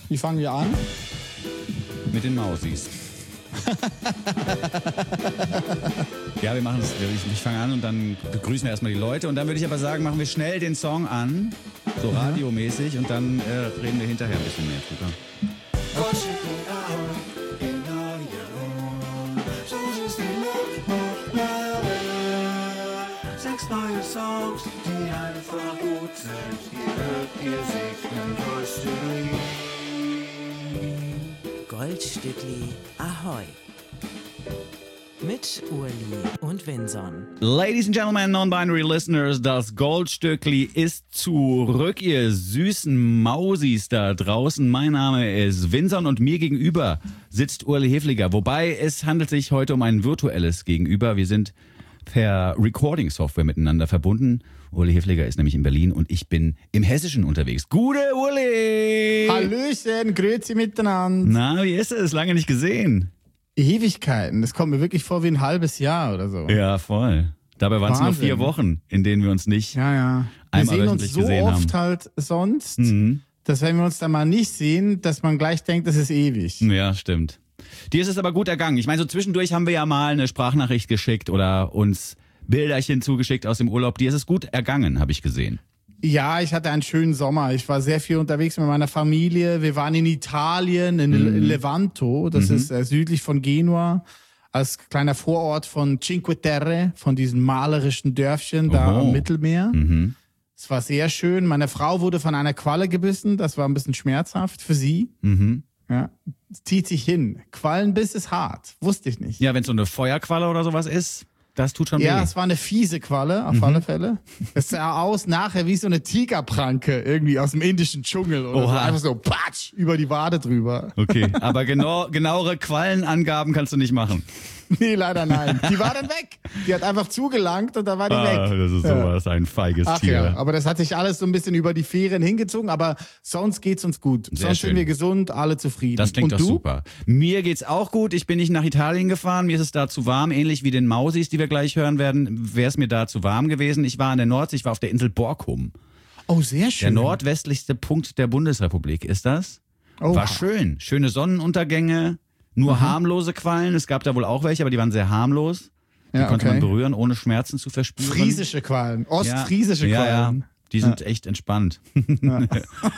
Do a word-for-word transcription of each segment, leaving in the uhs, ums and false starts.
Wie fangen wir an? Mit den Mausis. Ja, wir machen es. Ich, ich fange an und dann begrüßen wir erstmal die Leute. Und dann würde ich aber sagen, machen wir schnell den Song an, so radiomäßig, und dann äh, reden wir hinterher ein bisschen mehr drüber. Sechs neue Songs, die einfach gut sind. Ihr hört, ihr seht im Goldstückli. Goldstückli Ahoi. Mit Urli und Vinson. Ladies and Gentlemen, non-binary listeners, das Goldstückli ist zurück, ihr süßen Mausis da draußen. Mein Name ist Vinson und mir gegenüber sitzt Urli Hefliger. Wobei es handelt sich heute um ein virtuelles Gegenüber. Wir sind per Recording-Software miteinander verbunden. Urli Hefliger ist nämlich in Berlin und ich bin im Hessischen unterwegs. Gute Urli! Hallöchen, grüezi miteinander. Na, wie ist es? Lange nicht gesehen. Ewigkeiten, das kommt mir wirklich vor wie ein halbes Jahr oder so. Ja, voll. Dabei waren es nur Wahnsinn. vier Wochen, in denen wir uns nicht Ja, ja. Wir einmal sehen uns wöchentlich so gesehen oft haben. halt sonst, Mhm. dass wenn wir uns dann mal nicht sehen, dass man gleich denkt, das ist ewig. Ja, stimmt. Dir ist es aber gut ergangen. Ich meine, so zwischendurch haben wir ja mal eine Sprachnachricht geschickt oder uns Bilderchen zugeschickt aus dem Urlaub. Dir ist es gut ergangen, habe ich gesehen. Ja, ich hatte einen schönen Sommer. Ich war sehr viel unterwegs mit meiner Familie. Wir waren in Italien, in Mhm. Levanto, das Mhm. ist äh, südlich von Genua, als kleiner Vorort von Cinque Terre, von diesem malerischen Dörfchen da Oh. am Mittelmeer. Mhm. Es war sehr schön. Meine Frau wurde von einer Qualle gebissen. Das war ein bisschen schmerzhaft für sie. Mhm. Ja, es zieht sich hin. Quallenbiss ist hart. Wusste ich nicht. Ja, wenn es so eine Feuerqualle oder sowas ist, das tut schon Ja, weh. es war eine fiese Qualle, auf Mhm. alle Fälle. Es sah aus nachher wie so eine Tigerpranke irgendwie aus dem indischen Dschungel oder so. Oha. Einfach so patsch über die Wade drüber. Okay, aber genau, genauere Quallenangaben kannst du nicht machen. Nee, leider nein. Die war dann weg. Die hat einfach zugelangt und dann war die Ah, weg. das ist Ja. sowas, ein feiges Ach Tier. ja, aber das hat sich alles so ein bisschen über die Ferien hingezogen, aber sonst geht's uns gut. Sehr sonst schön. sind wir gesund, alle zufrieden. Das klingt und doch du? super. Mir geht's auch gut. Ich bin nicht nach Italien gefahren. Mir ist es da zu warm. Ähnlich wie den Mausis, die wir gleich hören werden, wäre es mir da zu warm gewesen. Ich war an der Nordsee, ich war auf der Insel Borkum. Oh, sehr Der schön. nordwestlichste Punkt der Bundesrepublik ist das. Oha. War schön. Schöne Sonnenuntergänge, nur harmlose Quallen. Es gab da wohl auch welche, aber die waren sehr harmlos. Die Ja, konnte okay. man berühren, ohne Schmerzen zu verspüren. Friesische Quallen, ostfriesische ja, Quallen. Ja, die sind echt entspannt. Nee,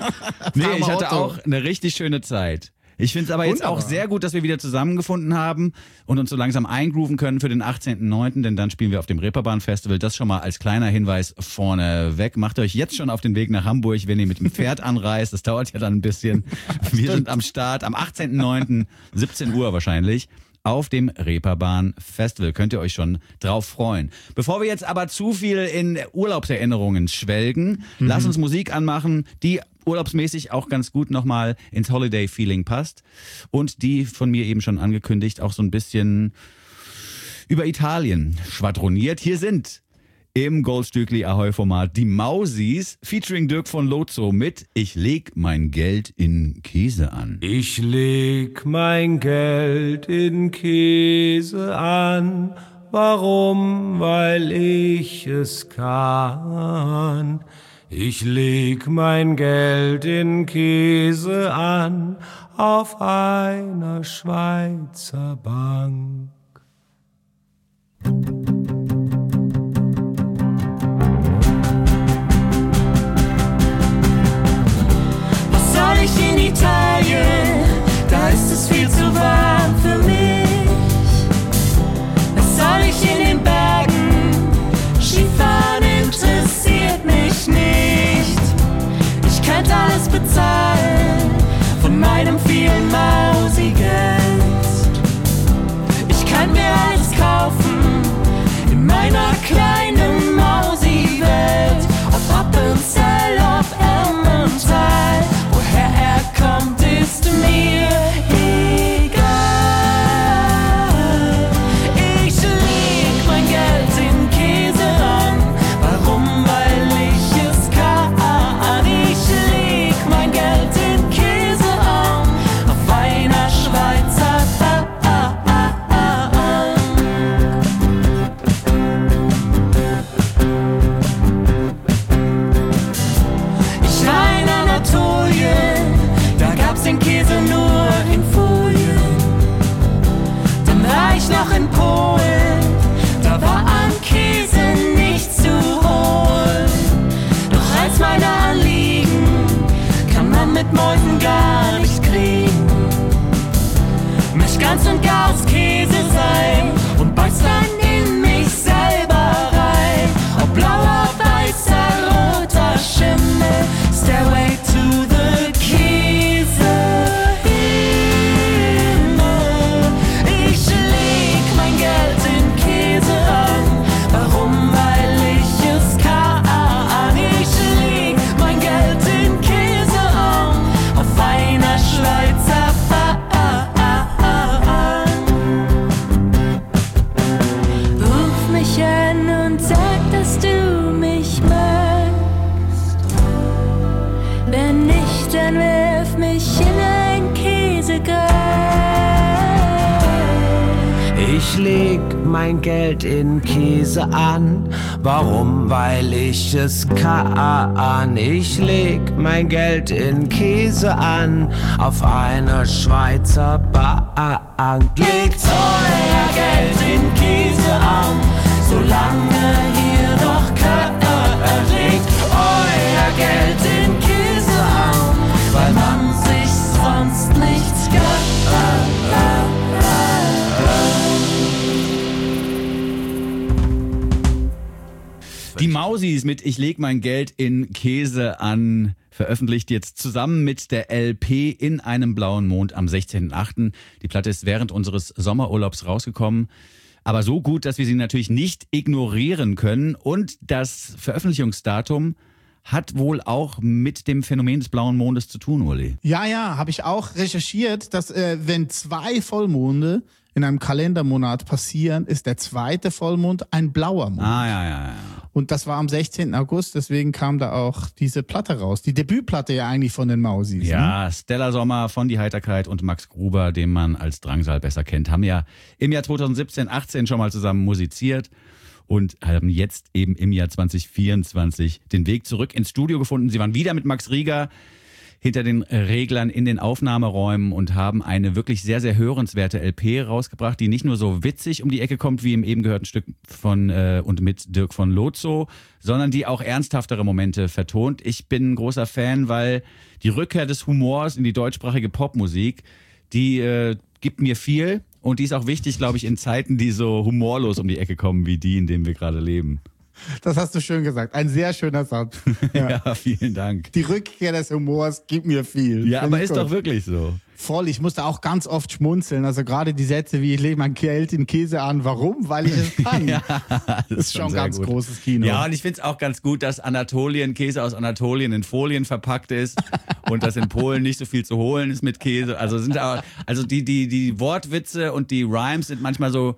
ich hatte Otto. auch eine richtig schöne Zeit. Ich finde es aber jetzt Wunderbar. auch sehr gut, dass wir wieder zusammengefunden haben und uns so langsam eingrooven können für den achtzehnten neunten, denn dann spielen wir auf dem Reeperbahn Festival. Das schon mal als kleiner Hinweis vorneweg. Macht euch jetzt schon auf den Weg nach Hamburg, wenn ihr mit dem Pferd anreist. Das dauert ja dann ein bisschen. Wir sind am Start am achtzehnten neunten, siebzehn Uhr wahrscheinlich. Auf dem Reeperbahn Festival. Könnt ihr euch schon drauf freuen. Bevor wir jetzt aber zu viel in Urlaubserinnerungen schwelgen, Mhm. lass uns Musik anmachen, die urlaubsmäßig auch ganz gut nochmal ins Holiday-Feeling passt. Und die von mir eben schon angekündigt auch so ein bisschen über Italien schwadroniert. Hier sind im Goldstückli Ahoi-Format die Mausis featuring Dirk von Lozo mit Ich leg mein Geld in Käse an. Ich leg mein Geld in Käse an. Warum? Weil ich es kann. Ich leg mein Geld in Käse an auf einer Schweizer Bank. Was soll ich in Italien? Da ist es viel zu warm für mich. Was soll ich in den Bergen? Skifahren interessiert mich nicht. Ich könnte alles bezahlen von meinem vielen Mausigeld. Ich kann mir alles kaufen in meiner kleinen Mausi-Welt. Ob Appenzell, ob Emmental, woher er kommt, ist mir egal. Ich leg mein Geld in Käse an. Warum? Weil ich es kann. Ich leg mein Geld in Käse an auf einer Schweizer Bank. in Polen, da war an Käse nichts zu holen. Doch als meine Anliegen kann man mit Mäusen gar nicht kriegen. Mich ganz und gar aus Käse sein und beiß dann in mich selber rein. Ob blauer, weißer, roter Schimmel, Stairway to the Käse. Ich leg mein Geld in Käse an. Warum? Weil ich es kann. Ich leg mein Geld in Käse an. Auf einer Schweizer Bahn. Ruf mich an und sag, dass du mich magst. Wenn nicht, dann wirf mich in ein Käsegrab. Ich leg mein Geld in Käse an. Warum? Weil ich es kann. Ich leg mein Geld in Käse an. Auf einer Schweizer Bank. Legt euer Geld in Käse an. Solange ihr noch könnt. Legt euer Geld in Käse an. Weil man sich sonst nichts gönnt. Die Mausis mit Ich leg mein Geld in Käse an, veröffentlicht jetzt zusammen mit der L P In einem blauen Mond am sechzehnten achten Die Platte ist während unseres Sommerurlaubs rausgekommen, aber so gut, dass wir sie natürlich nicht ignorieren können. Und das Veröffentlichungsdatum hat wohl auch mit dem Phänomen des blauen Mondes zu tun, Uli. Ja, ja, habe ich auch recherchiert, dass äh, wenn zwei Vollmonde in einem Kalendermonat passieren, ist der zweite Vollmond ein blauer Mond. Ah, ja, ja, ja. Und das war am sechzehnten August, deswegen kam da auch diese Platte raus. Die Debütplatte ja eigentlich von den Mausis. Ja, Ne? Stella Sommer von Die Heiterkeit und Max Gruber, den man als Drangsal besser kennt, haben ja im Jahr zweitausendsiebzehn, achtzehn schon mal zusammen musiziert und haben jetzt eben im Jahr zwanzig vierundzwanzig den Weg zurück ins Studio gefunden. Sie waren wieder mit Max Rieger hinter den Reglern in den Aufnahmeräumen und haben eine wirklich sehr, sehr hörenswerte L P rausgebracht, die nicht nur so witzig um die Ecke kommt, wie im eben gehörten Stück von äh, und mit Dirk von Lozo, sondern die auch ernsthaftere Momente vertont. Ich bin ein großer Fan, weil die Rückkehr des Humors in die deutschsprachige Popmusik, die äh, gibt mir viel und die ist auch wichtig, glaube ich, in Zeiten, die so humorlos um die Ecke kommen, wie die, in denen wir gerade leben. Das hast du schön gesagt. Ein sehr schöner Satz. Ja, ja, vielen Dank. Die Rückkehr des Humors gibt mir viel. Ja, Find aber ich ist gut. doch wirklich so. Voll, ich musste auch ganz oft schmunzeln. Also gerade die Sätze wie, ich lege mein Geld in Käse an. Warum? Weil ich es kann. Ja, das ist schon sehr ganz gut. großes Kino. Ja, und ich finde es auch ganz gut, dass Anatolien, Käse aus Anatolien in Folien verpackt ist und dass in Polen nicht so viel zu holen ist mit Käse. Also sind auch, also die, die, die Wortwitze und die Rhymes sind manchmal so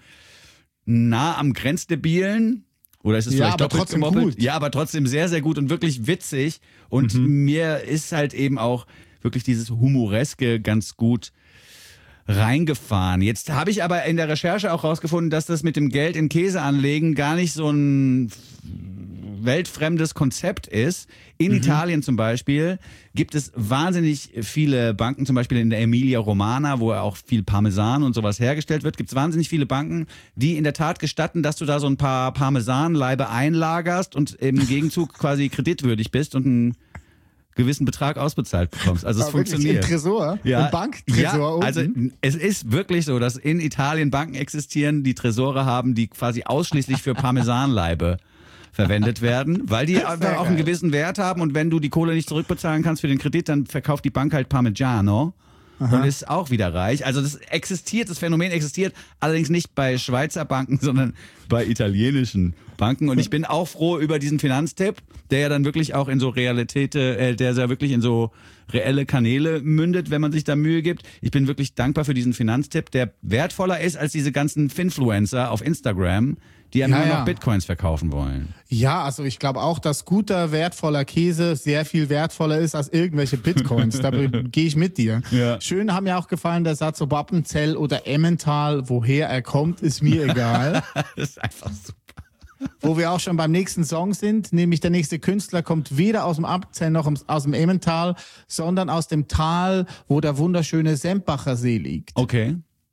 nah am Grenzdebilen. Oder ist es Ja, vielleicht aber doppelt trotzdem gemoppelt? gut. Ja, aber trotzdem sehr, sehr gut und wirklich witzig. Und Mhm. mir ist halt eben auch wirklich dieses Humoreske ganz gut reingefahren. Jetzt habe ich aber in der Recherche auch rausgefunden, dass das mit dem Geld in Käse anlegen gar nicht so ein weltfremdes Konzept ist. In Mhm. Italien zum Beispiel gibt es wahnsinnig viele Banken, zum Beispiel in der Emilia Romana, wo auch viel Parmesan und sowas hergestellt wird, gibt es wahnsinnig viele Banken, die in der Tat gestatten, dass du da so ein paar Parmesanleibe einlagerst und im Gegenzug quasi kreditwürdig bist und einen gewissen Betrag ausbezahlt bekommst. Also es Aber wirklich funktioniert. Im Tresor? Im Banktresor ja, unten? also es ist wirklich so, dass in Italien Banken existieren, die Tresore haben, die quasi ausschließlich für Parmesanleibe verwendet werden, weil die einfach auch einen geil. gewissen Wert haben und wenn du die Kohle nicht zurückbezahlen kannst für den Kredit, dann verkauft die Bank halt Parmigiano und ist auch wieder reich. Also das existiert, das Phänomen existiert, allerdings nicht bei Schweizer Banken, sondern bei italienischen Banken. Und ich bin auch froh über diesen Finanztipp, der ja dann wirklich auch in so Realität, äh, der ja wirklich in so reelle Kanäle mündet, wenn man sich da Mühe gibt. Ich bin wirklich dankbar für diesen Finanztipp, der wertvoller ist als diese ganzen Finfluencer auf Instagram, die einem Ja, nur noch ja. Bitcoins verkaufen wollen. Ja, also ich glaube auch, dass guter, wertvoller Käse sehr viel wertvoller ist als irgendwelche Bitcoins. Da gehe ich mit dir. Ja. Schön haben mir auch gefallen der Satz, ob Appenzell oder Emmental, woher er kommt, ist mir egal. Das ist einfach super. Wo wir auch schon beim nächsten Song sind, nämlich der nächste Künstler kommt weder aus dem Appenzell noch aus dem Emmental, sondern aus dem Tal, wo der wunderschöne Sempacher See liegt. Okay.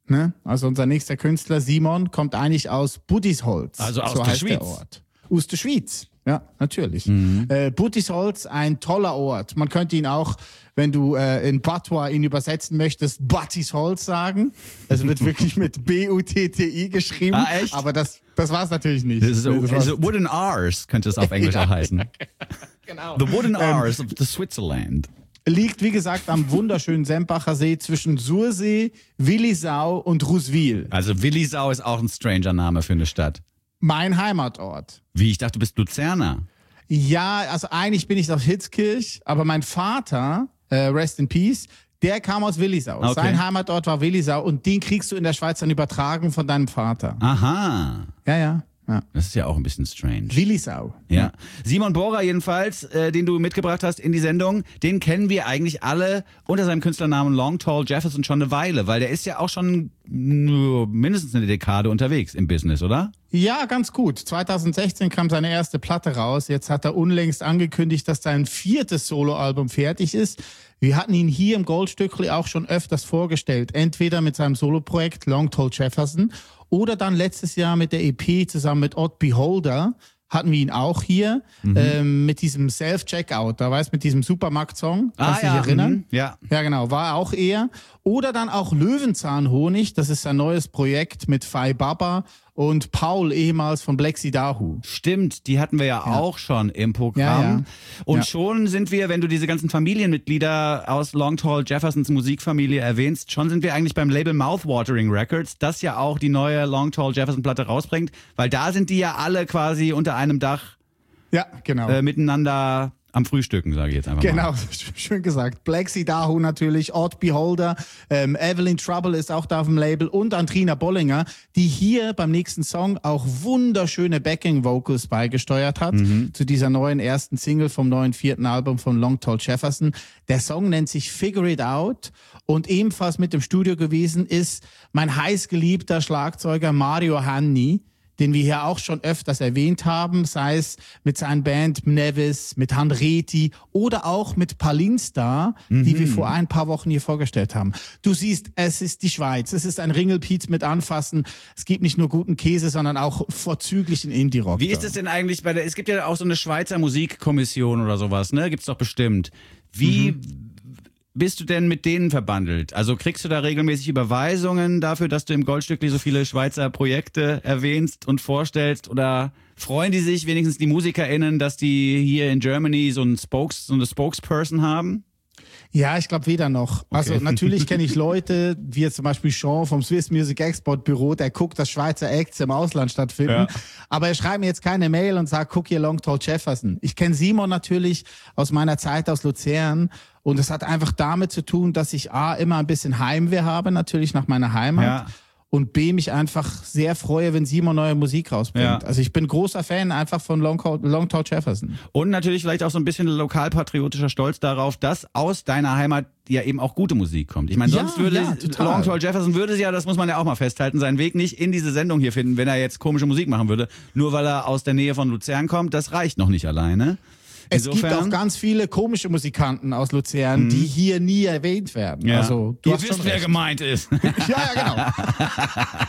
Ne? Also unser nächster Künstler, Simon, kommt eigentlich aus Budisholz. Also aus so der heißt Schweiz. Der Ort. Aus der Schweiz, ja, natürlich. Mhm. Äh, Budisholz, ein toller Ort. Man könnte ihn auch, wenn du äh, in Patois ihn übersetzen möchtest, Budisholz sagen. Es wird wirklich mit B U T T I geschrieben. Ah, echt? Aber das, das war es natürlich nicht. Das ist so, Das war's- also Wooden R's könnte es auf Englisch auch heißen. genau. The Wooden R's of the Switzerland. Liegt, wie gesagt, am wunderschönen Sempacher See zwischen Sursee, Willisau und Ruswil. Also Willisau ist auch ein stranger Name für eine Stadt. Mein Heimatort. Wie, ich dachte, du bist Luzerner. Ja, also eigentlich bin ich aus Hitzkirch, aber mein Vater, äh, Rest in Peace, der kam aus Willisau. Okay. Sein Heimatort war Willisau und den kriegst du in der Schweiz dann übertragen von deinem Vater. Aha. Ja, ja, ja. Das ist ja auch ein bisschen strange. Willisau. Ja. Simon Bohrer jedenfalls, äh, den du mitgebracht hast in die Sendung, den kennen wir eigentlich alle unter seinem Künstlernamen Long Tall Jefferson schon eine Weile, weil der ist ja auch schon mh, mindestens eine Dekade unterwegs im Business, oder? Ja, ganz gut. zweitausendsechzehn kam seine erste Platte raus. Jetzt hat er unlängst angekündigt, dass sein viertes Soloalbum fertig ist. Wir hatten ihn hier im Goldstückli auch schon öfters vorgestellt. Entweder mit seinem Soloprojekt Long Tall Jefferson oder dann letztes Jahr mit der E P zusammen mit Odd Beholder. Hatten wir ihn auch hier mhm. ähm, mit diesem Self-Checkout, da weißt mit diesem Supermarkt-Song. Kannst du Ah, dich ja, erinnern? mhm, ja. Ja, genau, war auch er. Oder dann auch Löwenzahnhonig, das ist sein neues Projekt mit Fai Baba und Paul, ehemals von Black Sea Dahu. Stimmt, die hatten wir ja, ja. auch schon im Programm. Ja, ja. Und ja. schon sind wir, wenn du diese ganzen Familienmitglieder aus Long Tall Jeffersons Musikfamilie erwähnst, schon sind wir eigentlich beim Label Mouthwatering Records, das ja auch die neue Long Tall Jefferson Platte rausbringt, weil da sind die ja alle quasi unter einem Dach ja, genau. äh, miteinander am Frühstücken, sage ich jetzt einfach genau, mal. Genau, schön gesagt. Black Sea Dahu natürlich, Odd Beholder, ähm, Evelyn Trouble ist auch da auf dem Label und Andrina Bollinger, die hier beim nächsten Song auch wunderschöne Backing-Vocals beigesteuert hat, mhm. zu dieser neuen ersten Single vom neuen vierten Album von Long Tall Jefferson. Der Song nennt sich Figure It Out und ebenfalls mit dem Studio gewesen ist mein heißgeliebter Schlagzeuger Mario Hanni, den wir hier auch schon öfters erwähnt haben, sei es mit seinen Band Nevis, mit Handreti oder auch mit Palinstar, mhm. die wir vor ein paar Wochen hier vorgestellt haben. Du siehst, es ist die Schweiz, es ist ein Ringelpiez mit Anfassen. Es gibt nicht nur guten Käse, sondern auch vorzüglichen Indie-Rock. Wie ist es denn eigentlich bei der, es gibt ja auch so eine Schweizer Musikkommission oder sowas, ne? Gibt's doch bestimmt. Wie mhm. bist du denn mit denen verbandelt? Also kriegst du da regelmäßig Überweisungen dafür, dass du im Goldstückli so viele Schweizer Projekte erwähnst und vorstellst? Oder freuen die sich wenigstens die MusikerInnen, dass die hier in Germany so, einen Spokes, so eine Spokesperson haben? Ja, ich glaube weder noch. Okay. Also natürlich kenne ich Leute, wie jetzt zum Beispiel Sean vom Swiss Music Export Büro, der guckt, dass Schweizer Acts im Ausland stattfinden. Ja. Aber er schreibt mir jetzt keine Mail und sagt, guck hier Long Tall Jefferson. Ich kenne Simon natürlich aus meiner Zeit aus Luzern und es hat einfach damit zu tun, dass ich A, immer ein bisschen Heimweh habe, natürlich nach meiner Heimat. Ja. Und B, mich einfach sehr freue, wenn Simon neue Musik rausbringt. Ja. Also ich bin großer Fan einfach von Long, Long Tall Jefferson. Und natürlich vielleicht auch so ein bisschen lokalpatriotischer Stolz darauf, dass aus deiner Heimat ja eben auch gute Musik kommt. Ich meine, sonst ja, würde ja, Long Tall Jefferson würde ja, das muss man ja auch mal festhalten, seinen Weg nicht in diese Sendung hier finden, wenn er jetzt komische Musik machen würde. Nur weil er aus der Nähe von Luzern kommt, das reicht noch nicht alleine. Insofern, es gibt auch ganz viele komische Musikanten aus Luzern, mhm. die hier nie erwähnt werden. Ja. Also, du Ihr hast wisst, schon wer recht. gemeint ist. Ja, ja, genau.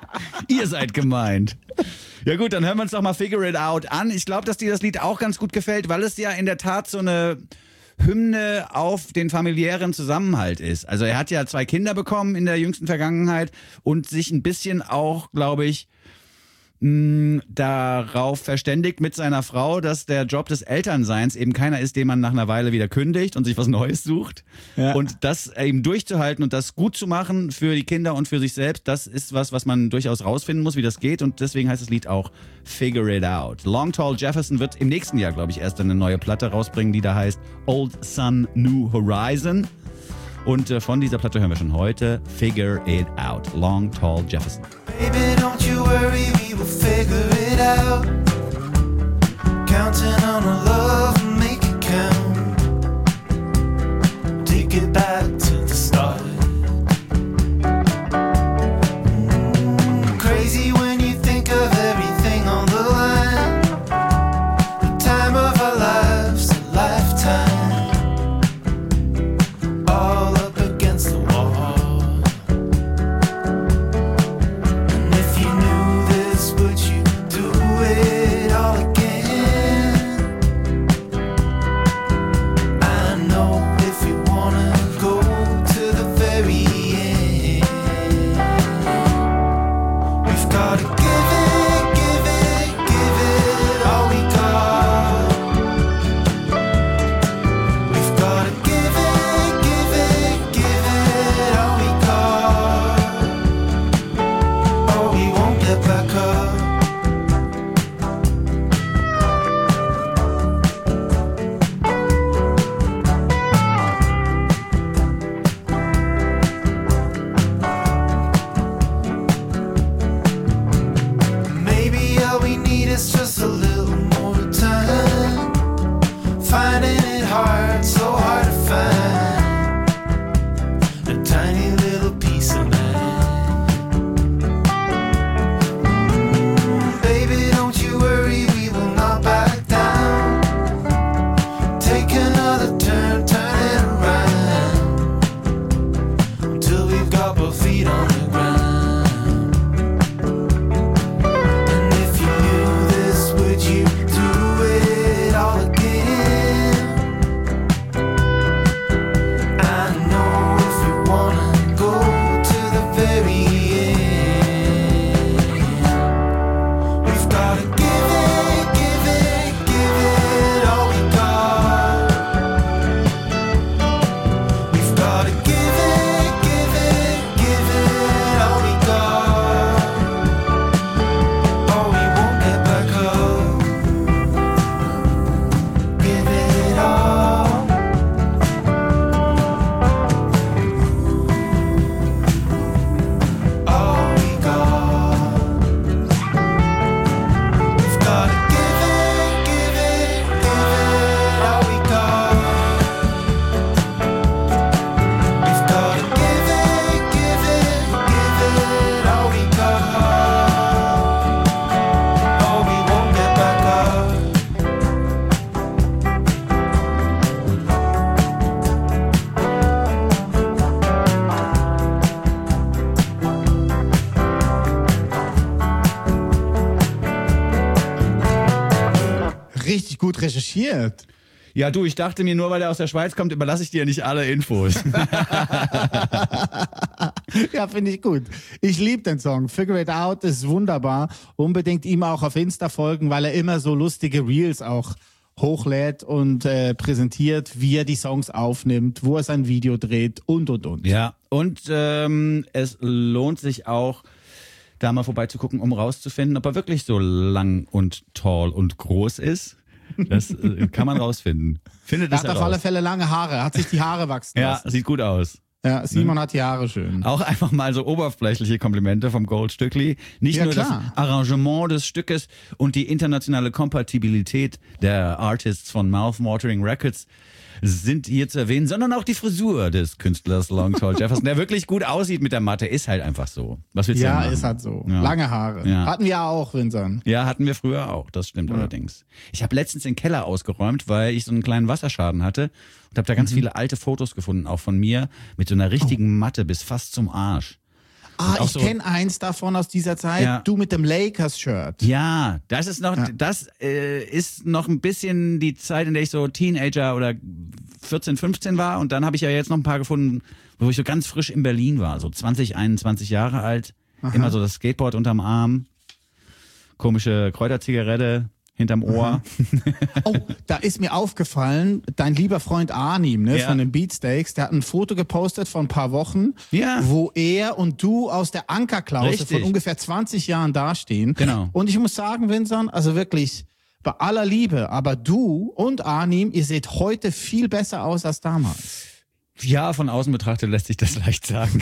Ihr seid gemeint. Ja gut, dann hören wir uns doch mal Figure It Out an. Ich glaube, dass dir das Lied auch ganz gut gefällt, weil es ja in der Tat so eine Hymne auf den familiären Zusammenhalt ist. Also er hat ja zwei Kinder bekommen in der jüngsten Vergangenheit und sich ein bisschen auch, glaube ich, mh, darauf verständigt mit seiner Frau, dass der Job des Elternseins eben keiner ist, den man nach einer Weile wieder kündigt und sich was Neues sucht. Ja. Und das eben durchzuhalten und das gut zu machen für die Kinder und für sich selbst, das ist was, was man durchaus rausfinden muss, wie das geht. Und deswegen heißt das Lied auch Figure It Out. Long Tall Jefferson wird im nächsten Jahr, glaube ich, erst eine neue Platte rausbringen, die da heißt Old Sun, New Horizon. Und äh, von dieser Platte hören wir schon heute Figure It Out. Long Tall Jefferson. Baby, don't you worry, we will figure it out. Counting on our love and make it count. Take it back to the start. Mm, crazy when you think of everything on the line. The time of our lives, a lifetime. All up against the wall. gut recherchiert. Ja, du, ich dachte mir, nur weil er aus der Schweiz kommt, überlasse ich dir nicht alle Infos. Ja, finde ich gut. Ich liebe den Song. Figure It Out ist wunderbar. Unbedingt ihm auch auf Insta folgen, weil er immer so lustige Reels auch hochlädt und äh, präsentiert, wie er die Songs aufnimmt, wo er sein Video dreht und, und, und. Ja, und ähm, es lohnt sich auch, da mal vorbeizugucken, um rauszufinden, ob er wirklich so lang und tall und groß ist. Das äh, kann man rausfinden. Findet Er es hat auf heraus. alle Fälle lange Haare, hat sich die Haare wachsen Ja, lassen. sieht gut aus. Ja, Simon hat die Haare schön. Auch einfach mal so oberflächliche Komplimente vom Goldstückli. Nicht Ja, nur klar. das Arrangement des Stückes und die internationale Kompatibilität der Artists von Mouthwatering Records sind hier zu erwähnen, sondern auch die Frisur des Künstlers Long Tall Jefferson, der wirklich gut aussieht mit der Matte, ist halt einfach so. Was willst du denn Ja, machen? ist halt so. Ja. Lange Haare. Ja. Hatten wir auch, Vincent. Ja, hatten wir früher auch, das stimmt allerdings. Ich habe letztens den Keller ausgeräumt, weil ich so einen kleinen Wasserschaden hatte und habe da ganz viele alte Fotos gefunden, auch von mir, mit so einer richtigen Matte bis fast zum Arsch. Ah, auch ich so- kenne eins davon aus dieser Zeit. Ja. Du mit dem Lakers-Shirt. Ja, das ist noch, Ja. das äh, ist noch ein bisschen die Zeit, in der ich so Teenager oder vierzehn, fünfzehn war. Und dann habe ich ja jetzt noch ein paar gefunden, wo ich so ganz frisch in Berlin war, so zwanzig, einundzwanzig Jahre alt. Immer so das Skateboard unterm Arm, komische Kräuterzigarette hinterm Ohr. Oh, da ist mir aufgefallen, dein lieber Freund Arnim, ne, Ja. von den Beatsteaks, der hat ein Foto gepostet vor ein paar Wochen, Ja. wo er und du aus der Ankerklause Richtig. von ungefähr zwanzig Jahren dastehen. Genau. Und ich muss sagen, Vincent, also wirklich, bei aller Liebe, aber du und Arnim, ihr seht heute viel besser aus als damals. Ja, von außen betrachtet lässt sich das leicht sagen.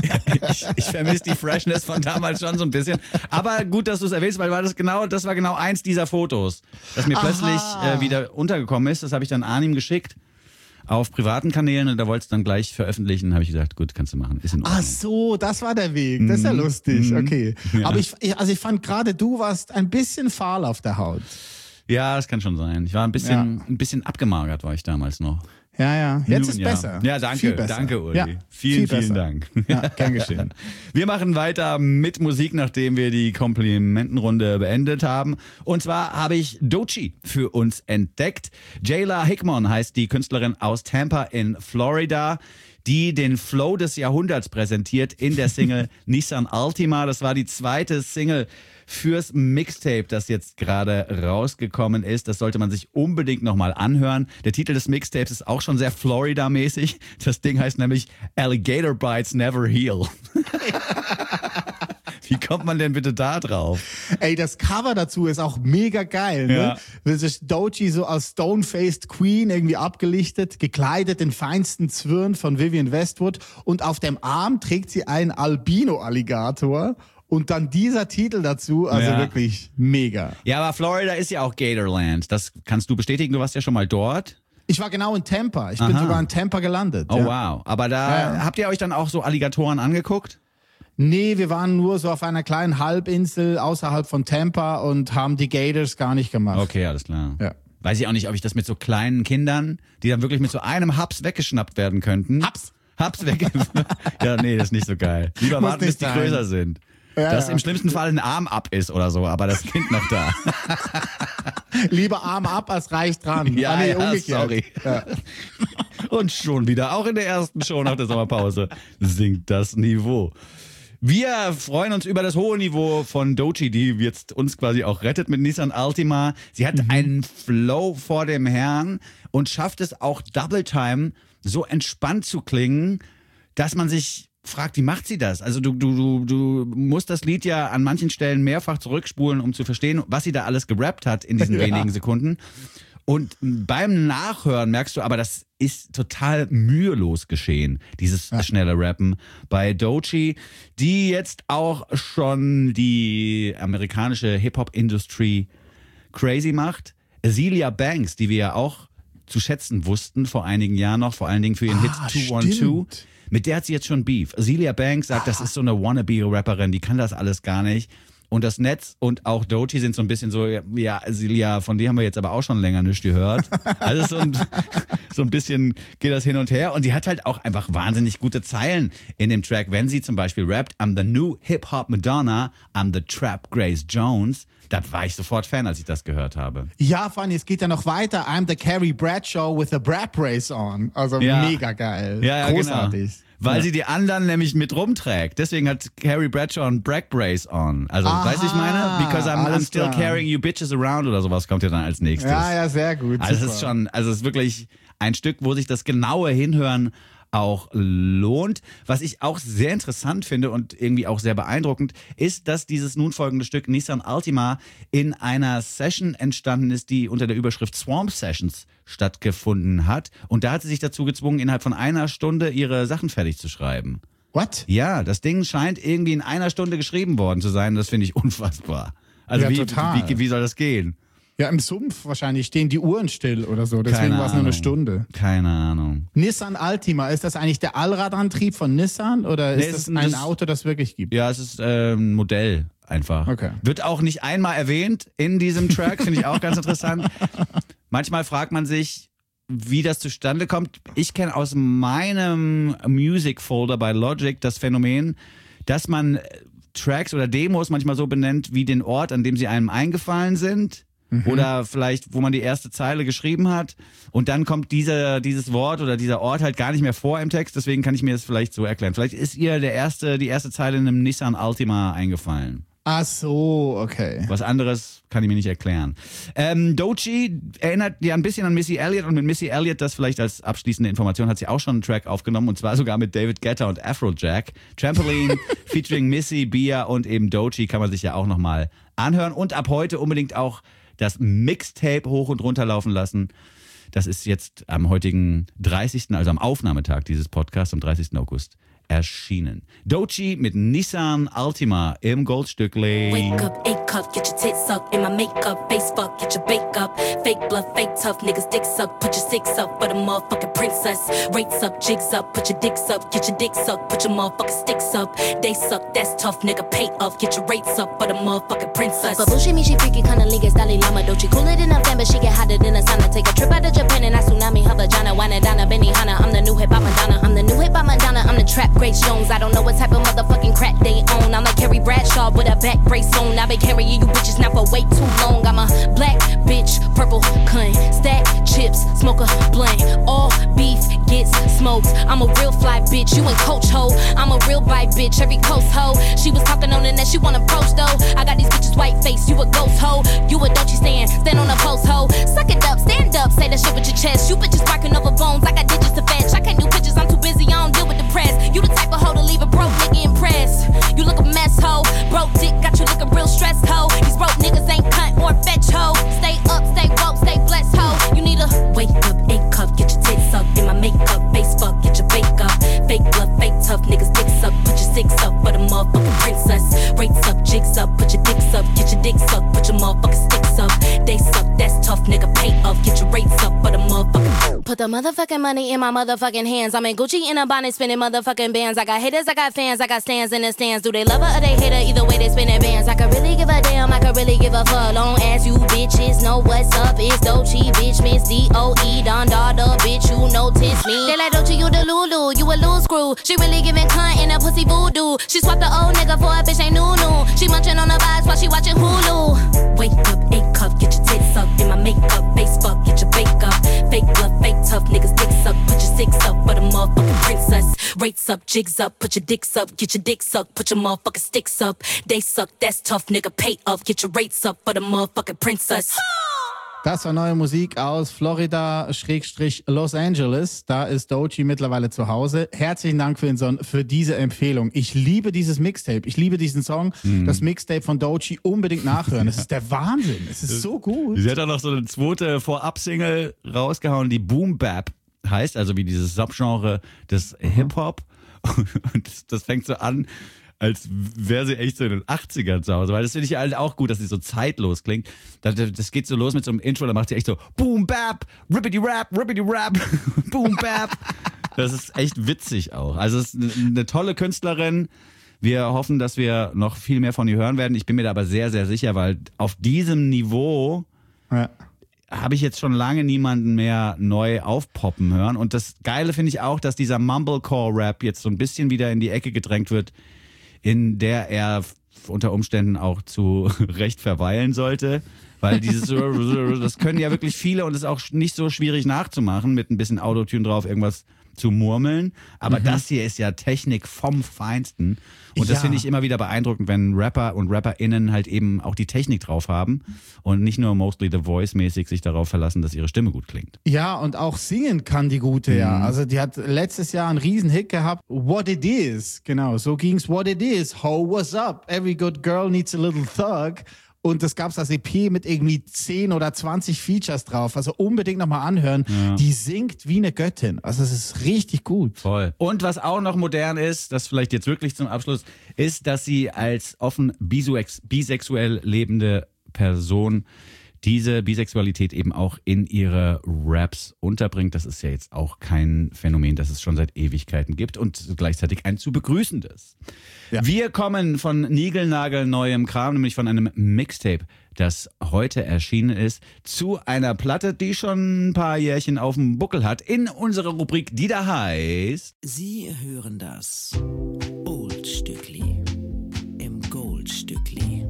ich ich vermisse die Freshness von damals schon so ein bisschen. Aber gut, dass du es erwähnst, weil war das genau, das war genau eins dieser Fotos, das mir Aha. plötzlich äh, wieder untergekommen ist. Das habe ich dann Arnim geschickt auf privaten Kanälen und da wollte es dann gleich veröffentlichen. Habe ich gesagt, gut, kannst du machen, ist in Ordnung. Ach so, das war der Weg. Das ist ja lustig, okay. Mhm. Ja. Aber ich, ich- also ich fand gerade, du warst ein bisschen fahl auf der Haut. Ja, das kann schon sein. Ich war ein bisschen, ein bisschen abgemagert, war ich damals noch. Ja, ja. Jetzt Nun, ist ja. besser. Ja, danke, Viel besser. danke, Uli. Ja, vielen, viel vielen besser. Dank. Ja, gern geschehen. Wir machen weiter mit Musik, nachdem wir die Komplimentenrunde beendet haben. Und zwar habe ich Doechii für uns entdeckt. Jayla Hickman heißt die Künstlerin aus Tampa in Florida, die den Flow des Jahrhunderts präsentiert in der Single Nissan Altima. Das war die zweite Single fürs Mixtape, das jetzt gerade rausgekommen ist. Das sollte man sich unbedingt nochmal anhören. Der Titel des Mixtapes ist auch schon sehr Florida-mäßig. Das Ding heißt nämlich Alligator Bites Never Heal. Wie kommt man denn bitte da drauf? Ey, das Cover dazu ist auch mega geil, ne? Ja. Das ist Doechii so als Stone-Faced Queen irgendwie abgelichtet, gekleidet in feinsten Zwirn von Vivienne Westwood und auf dem Arm trägt sie einen Albino-Alligator und dann dieser Titel dazu, also Ja. wirklich mega. Ja, aber Florida ist ja auch Gatorland. Das kannst du bestätigen. Du warst ja schon mal dort. Ich war genau in Tampa, ich bin Aha. sogar in Tampa gelandet. Oh, ja. wow. Aber da Ja, ja. habt ihr euch dann auch so Alligatoren angeguckt? Nee, wir waren nur so auf einer kleinen Halbinsel außerhalb von Tampa und haben die Gators gar nicht gemacht. Okay, alles klar. Ja. Weiß ich auch nicht, ob ich das mit so kleinen Kindern, die dann wirklich mit so einem Haps weggeschnappt werden könnten. Haps? Haps weg. Ja, nee, das ist nicht so geil. Lieber Muss warten, bis nicht die sein. größer sind. Ja, Dass ja. im schlimmsten Fall ein Arm ab ist oder so, aber das Kind noch da. Lieber Arm ab als reich dran. Ja, Ah, nee, ja, umgekehrt. sorry. Ja. Und schon wieder, auch in der ersten Show nach der Sommerpause, sinkt das Niveau. Wir freuen uns über das hohe Niveau von Doechii, die jetzt uns quasi auch rettet mit Nissan Altima. Sie hat einen Flow vor dem Herrn und schafft es auch Double Time so entspannt zu klingen, dass man sich fragt, wie macht sie das? Also du, du, du, du musst das Lied ja an manchen Stellen mehrfach zurückspulen, um zu verstehen, was sie da alles gerappt hat in diesen Ja. wenigen Sekunden. Und beim Nachhören merkst du aber, das ist total mühelos geschehen, dieses schnelle Rappen bei Doechii, die jetzt auch schon die amerikanische Hip-Hop-Industrie crazy macht. Azealia Banks, die wir ja auch zu schätzen wussten vor einigen Jahren noch, vor allen Dingen für ihren Hit Ah, zwei eins zwei. stimmt. Mit der hat sie jetzt schon Beef. Azealia Banks sagt, das ist so eine Wannabe-Rapperin, die kann das alles gar nicht. Und das Netz und auch Doechii sind so ein bisschen so, ja, Silja, von dir haben wir jetzt aber auch schon länger nichts gehört. Also so ein, so ein bisschen geht das hin und her. Und die hat halt auch einfach wahnsinnig gute Zeilen in dem Track. Wenn sie zum Beispiel rappt, I'm the new Hip-Hop Madonna, I'm the Trap Grace Jones. Da war ich sofort Fan, als ich das gehört habe. Ja, vor allem, es geht ja noch weiter. I'm the Carrie Bradshaw with a Brad Race on. Also Ja. mega geil. Ja, ja, Großartig. genau. Weil ja. sie die anderen nämlich mit rumträgt. Deswegen hat Carrie Bradshaw ein Brag Brace on. Also, Aha, weißt du, ich meine? Because I'm, I'm alles still klar. carrying you bitches around oder sowas kommt ja dann als nächstes. Ja, ja, sehr gut. Also es super. ist schon, also es ist wirklich ein Stück, wo sich das genaue Hinhören auch lohnt. Was ich auch sehr interessant finde und irgendwie auch sehr beeindruckend, ist, dass dieses nun folgende Stück Nissan Altima in einer Session entstanden ist, die unter der Überschrift Swamp Sessions stattgefunden hat. Und da hat sie sich dazu gezwungen, innerhalb von einer Stunde ihre Sachen fertig zu schreiben. What? Ja, das Ding scheint irgendwie in einer Stunde geschrieben worden zu sein. Das finde ich unfassbar. Also Ja, wie, total. wie, wie soll das gehen? Ja, im Sumpf wahrscheinlich stehen die Uhren still oder so. Deswegen Keine war es nur eine Ahnung. Stunde. Keine Ahnung. Nissan Altima, ist das eigentlich der Allradantrieb von Nissan oder ist Nee, das es ist- ein das- Auto, das wirklich gibt? Ja, es ist äh, ein Modell einfach. Okay. Wird auch nicht einmal erwähnt in diesem Track, finde ich auch ganz interessant. Manchmal fragt man sich, wie das zustande kommt. Ich kenne aus meinem Music Folder bei Logic das Phänomen, dass man Tracks oder Demos manchmal so benennt wie den Ort, an dem sie einem eingefallen sind. Oder vielleicht, wo man die erste Zeile geschrieben hat. Und dann kommt dieser, dieses Wort oder dieser Ort halt gar nicht mehr vor im Text. Deswegen kann ich mir das vielleicht so erklären. Vielleicht ist ihr der erste, die erste Zeile in einem Nissan Altima eingefallen. Ach so, okay. Was anderes kann ich mir nicht erklären. Ähm, Doechii erinnert ja ein bisschen an Missy Elliott und mit Missy Elliott, das vielleicht als abschließende Information, hat sie auch schon einen Track aufgenommen und zwar sogar mit David Guetta und Afrojack. Trampoline featuring Missy, Bia und eben Doechii kann man sich ja auch nochmal anhören und ab heute unbedingt auch das Mixtape hoch und runter laufen lassen. Das ist jetzt am heutigen dreißigsten, also am Aufnahmetag dieses Podcasts, am dreißigsten August erschienen. Doechii mit Nissan Altima im Goldstückli. Wake up, eight cup, get your tits sucked in my makeup, face fuck, get your bake up, fake blood, fake tough, niggas dicks up, put your six up for the motherfucking princess, rates up, jigs up, put your dicks up, get your dicks up, put your motherfucking sticks up, they suck, that's tough, nigga, pay up, get your rates up for the motherfucking princess. But bullshit me, she freaky, kinda league, Dalai Lama, Doechii cooler than a fan, but she get hotter than a sauna. Take a trip out to Japan and I tsunami her vagina, winding down a Benihana. I'm the new hip hop Madonna, I'm the new hip hop Madonna, I'm the trap Grace Jones. I don't know what type of motherfucking crack they own. I'm like Carrie Bradshaw with a back brace on. I've been carrying you bitches now for way too long. I'm a black bitch, purple cunt, stack chips, smoke a blunt. All beef gets smoked. I'm a real fly bitch, you ain't coach ho. I'm a real bite bitch, every coast ho. She was talking on the net, she wanna approach though. I got these bitches white face, you a ghost ho. You a Doechii stand, stand on a post ho. Suck it up, stand up, say that shit with your chest. You bitches barking over bones, I got digits to fetch. I can't do pictures, I'm too busy, I don't deal with the press. You the type of hoe to leave a broke nigga impressed. You look a mess ho, broke dick got you looking real stressed ho. These broke niggas ain't cunt or fetch ho. Stay up, stay woke, stay blessed ho. You need a Wake up, eight cup, get your tits sucked in my makeup, face fuck, get your bake up, fake blood, fake tough, niggas dicks up, put your six up for the motherfucking princess, rates up, jigs up, put your dicks up, get your dicks up, put your motherfucking sticks up, they suck, that's tough, nigga, pay up, get your rates up for the motherfucking. Put the motherfucking money in my motherfucking hands. I'm in Gucci in a bonnet, spinning motherfucking bands. I got haters, I got fans, I got stands in the stands. Do they love her or they hate her? Either way, they spinning bands. I could really give a damn, I could really give a fuck. Long ass you bitches know what's up. It's Doechii, bitch, Miss D O E, Don Dada, bitch, you notice me. They like Doechii, you the Lulu, you a loose screw. She really giving cunt in a pussy voodoo. She swapped the old nigga for a bitch ain't new new. She munching on the vibes while she watching Hulu. Wake up, eight cup, get your tits sucked in my makeup, face fuck, get your bake up, fake blood, fake tough, niggas dicks up, put your six up for the motherfucking princess, rates up, jigs up, put your dicks up, get your dick sucked, put your motherfucking sticks up, they suck, that's tough, nigga, pay up, get your rates up for the motherfucking princess. Das war neue Musik aus Florida, Schrägstrich Los Angeles. Da ist Doechii mittlerweile zu Hause. Herzlichen Dank, Vinson, für diese Empfehlung. Ich liebe dieses Mixtape. Ich liebe diesen Song. Mhm. Das Mixtape von Doechii unbedingt nachhören. Es ist der Wahnsinn. Es ist so gut. Sie hat auch noch so eine zweite Vorab-Single rausgehauen, die Boom Bap heißt, also wie dieses Subgenre des Hip-Hop. Und das, das fängt so an, als wäre sie echt so in den achtzigern zu Hause. Weil das finde ich halt auch gut, dass sie so zeitlos klingt. Das, das geht so los mit so einem Intro, da macht sie echt so Boom Bap, Rippity Rap, Rippity Rap, Boom Bap. Das ist echt witzig auch. Also es ist eine, eine tolle Künstlerin. Wir hoffen, dass wir noch viel mehr von ihr hören werden. Ich bin mir da aber sehr, sehr sicher, weil auf diesem Niveau Ja. habe ich jetzt schon lange niemanden mehr neu aufpoppen hören. Und das Geile finde ich auch, dass dieser Mumblecore-Rap jetzt so ein bisschen wieder in die Ecke gedrängt wird, in der er unter Umständen auch zu Recht verweilen sollte. Weil dieses, das können ja wirklich viele und es ist auch nicht so schwierig nachzumachen, mit ein bisschen Autotune drauf irgendwas zu murmeln. Aber mhm. das hier ist ja Technik vom Feinsten. Und das Ja. finde ich immer wieder beeindruckend, wenn Rapper und RapperInnen halt eben auch die Technik drauf haben und nicht nur mostly the voice mäßig sich darauf verlassen, dass ihre Stimme gut klingt. Ja, und auch singen kann die gute, ja. Also die hat letztes Jahr einen riesen Hit gehabt. What It Is, genau, so ging's. What It Is, ho, what's up? Every good girl needs a little thug. Und das gab's als E P mit irgendwie zehn oder zwanzig Features drauf. Also unbedingt nochmal anhören. Ja. Die singt wie eine Göttin. Also es ist richtig gut. Voll. Und was auch noch modern ist, das vielleicht jetzt wirklich zum Abschluss, ist, dass sie als offen bisex- bisexuell lebende Person diese Bisexualität eben auch in ihre Raps unterbringt. Das ist ja jetzt auch kein Phänomen, das es schon seit Ewigkeiten gibt und gleichzeitig ein zu begrüßendes. Ja. Wir kommen von niegelnagelneuem Kram, nämlich von einem Mixtape, das heute erschienen ist, zu einer Platte, die schon ein paar Jährchen auf dem Buckel hat, in unserer Rubrik, die da heißt... Sie hören das Old-Stückli im Gold-Stückli.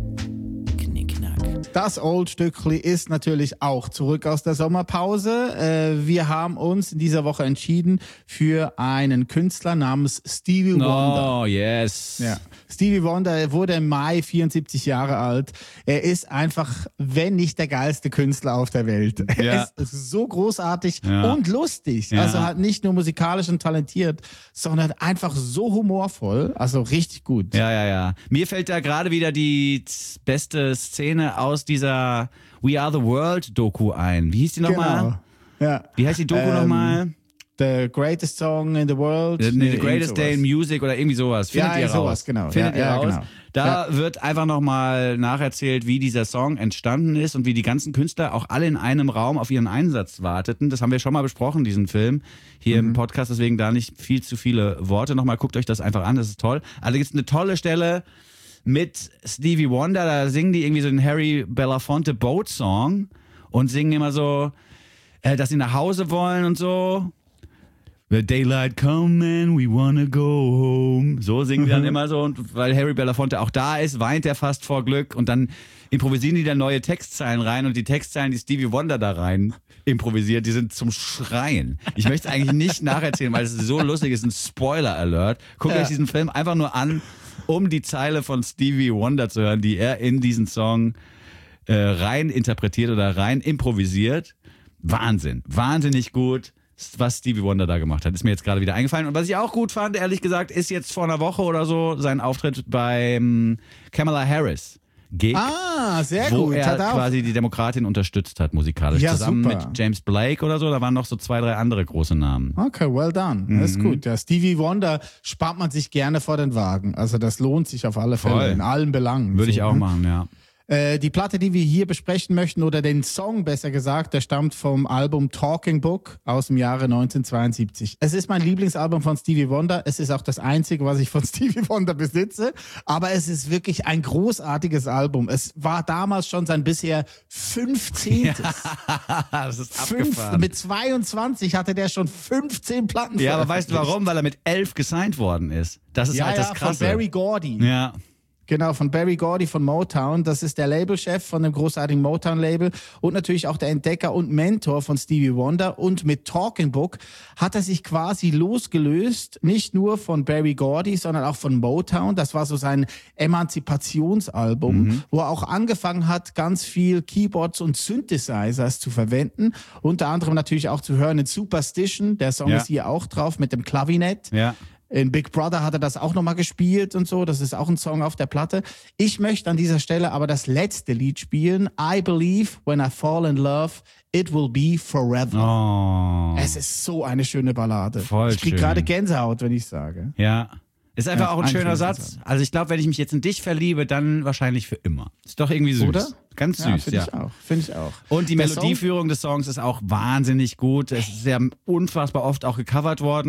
Knickknack. Das Old-Stückli ist natürlich auch zurück aus der Sommerpause. Äh, wir haben uns in dieser Woche entschieden für einen Künstler namens Stevie Wonder. Oh, yes. Ja. Stevie Wonder wurde im Mai vierundsiebzig Jahre alt. Er ist einfach, wenn nicht der geilste Künstler auf der Welt. Er Ja. ist so großartig Ja. und lustig. Ja. Also halt nicht nur musikalisch und talentiert, sondern einfach so humorvoll. Also richtig gut. Ja, ja, ja. Mir fällt da gerade wieder die z- beste Szene aus dieser We Are the World Doku ein. Wie hieß die nochmal? Genau. Ja. Wie heißt die Doku Ähm, nochmal? The greatest song in the world. The, Nee, the Greatest irgend Day in sowas. Music oder irgendwie sowas. Findet Ja, ihr ja, sowas, raus. genau. Findet Ja, ihr ja, raus. genau. Da wird einfach nochmal nacherzählt, wie dieser Song entstanden ist und wie die ganzen Künstler auch alle in einem Raum auf ihren Einsatz warteten. Das haben wir schon mal besprochen, diesen Film, hier Mhm. im Podcast. Deswegen da nicht viel zu viele Worte nochmal. Guckt euch das einfach an, das ist toll. Also gibt es eine tolle Stelle mit Stevie Wonder. Da singen die irgendwie so den Harry Belafonte Boat Song und singen immer so, äh, dass sie nach Hause wollen und so. The daylight come and we wanna go home. So singen die dann immer so. Und weil Harry Belafonte auch da ist, weint er fast vor Glück. Und dann improvisieren die dann neue Textzeilen rein. Und die Textzeilen, die Stevie Wonder da rein improvisiert, die sind zum Schreien. Ich möchte es eigentlich nicht nacherzählen, weil es so lustig ist. Ein Spoiler-Alert. Guckt Ja. euch diesen Film einfach nur an, um die Zeile von Stevie Wonder zu hören, die er in diesen Song äh, rein interpretiert oder rein improvisiert. Wahnsinn. Wahnsinnig gut, was Stevie Wonder da gemacht hat. Ist mir jetzt gerade wieder eingefallen. Und was ich auch gut fand, ehrlich gesagt, ist jetzt vor einer Woche oder so sein Auftritt beim Kamala Harris Gig, Ah, sehr wo gut. er Hat auch- quasi die Demokratin unterstützt hat musikalisch. Ja, Zusammen super. mit James Blake oder so. Da waren noch so zwei, drei andere große Namen. Okay, well done. Das ist gut. Ja, Stevie Wonder spart man sich gerne vor den Wagen. Also das lohnt sich auf alle Fälle Voll. in allen Belangen. Würde ich So, auch ne? machen, ja. Äh, die Platte, die wir hier besprechen möchten, oder den Song besser gesagt, der stammt vom Album Talking Book aus dem Jahre neunzehnhundertzweiundsiebzig. Es ist mein Lieblingsalbum von Stevie Wonder. Es ist auch das einzige, was ich von Stevie Wonder besitze. Aber es ist wirklich ein großartiges Album. Es war damals schon sein bisher fünfzehntes. Das ist Fünf, mit zweiundzwanzig hatte der schon fünfzehn Platten Ja, aber weißt du veröffentlicht. warum? Weil er mit elf gesigned worden ist. Das ist Ja, halt das ja, von Krasse. Barry Gordy. Ja. Genau, von Barry Gordy von Motown. Das ist der Labelchef von dem großartigen Motown-Label und natürlich auch der Entdecker und Mentor von Stevie Wonder. Und mit Talking Book hat er sich quasi losgelöst, nicht nur von Barry Gordy, sondern auch von Motown. Das war so sein Emanzipationsalbum, Mhm. wo er auch angefangen hat, ganz viel Keyboards und Synthesizers zu verwenden. Unter anderem natürlich auch zu hören in Superstition. Der Song Ja. ist hier auch drauf mit dem Klavinett. Ja. In Big Brother hat er das auch nochmal gespielt und so. Das ist auch ein Song auf der Platte. Ich möchte an dieser Stelle aber das letzte Lied spielen. I Believe When I Fall in Love, It Will Be Forever. Oh. Es ist so eine schöne Ballade. Voll ich krieg schön. gerade Gänsehaut, wenn ich sage. Ja. Ist einfach Ja, auch ein ein schöner schöner Satz. Satz. Also ich glaube, wenn ich mich jetzt in dich verliebe, dann wahrscheinlich für immer. Ist doch irgendwie süß. Oder? Ganz Ja, süß, finde ja. ich auch. Finde ich auch. Und die Der Melodieführung des Songs ist auch wahnsinnig gut. Es ist ja unfassbar oft auch gecovert worden.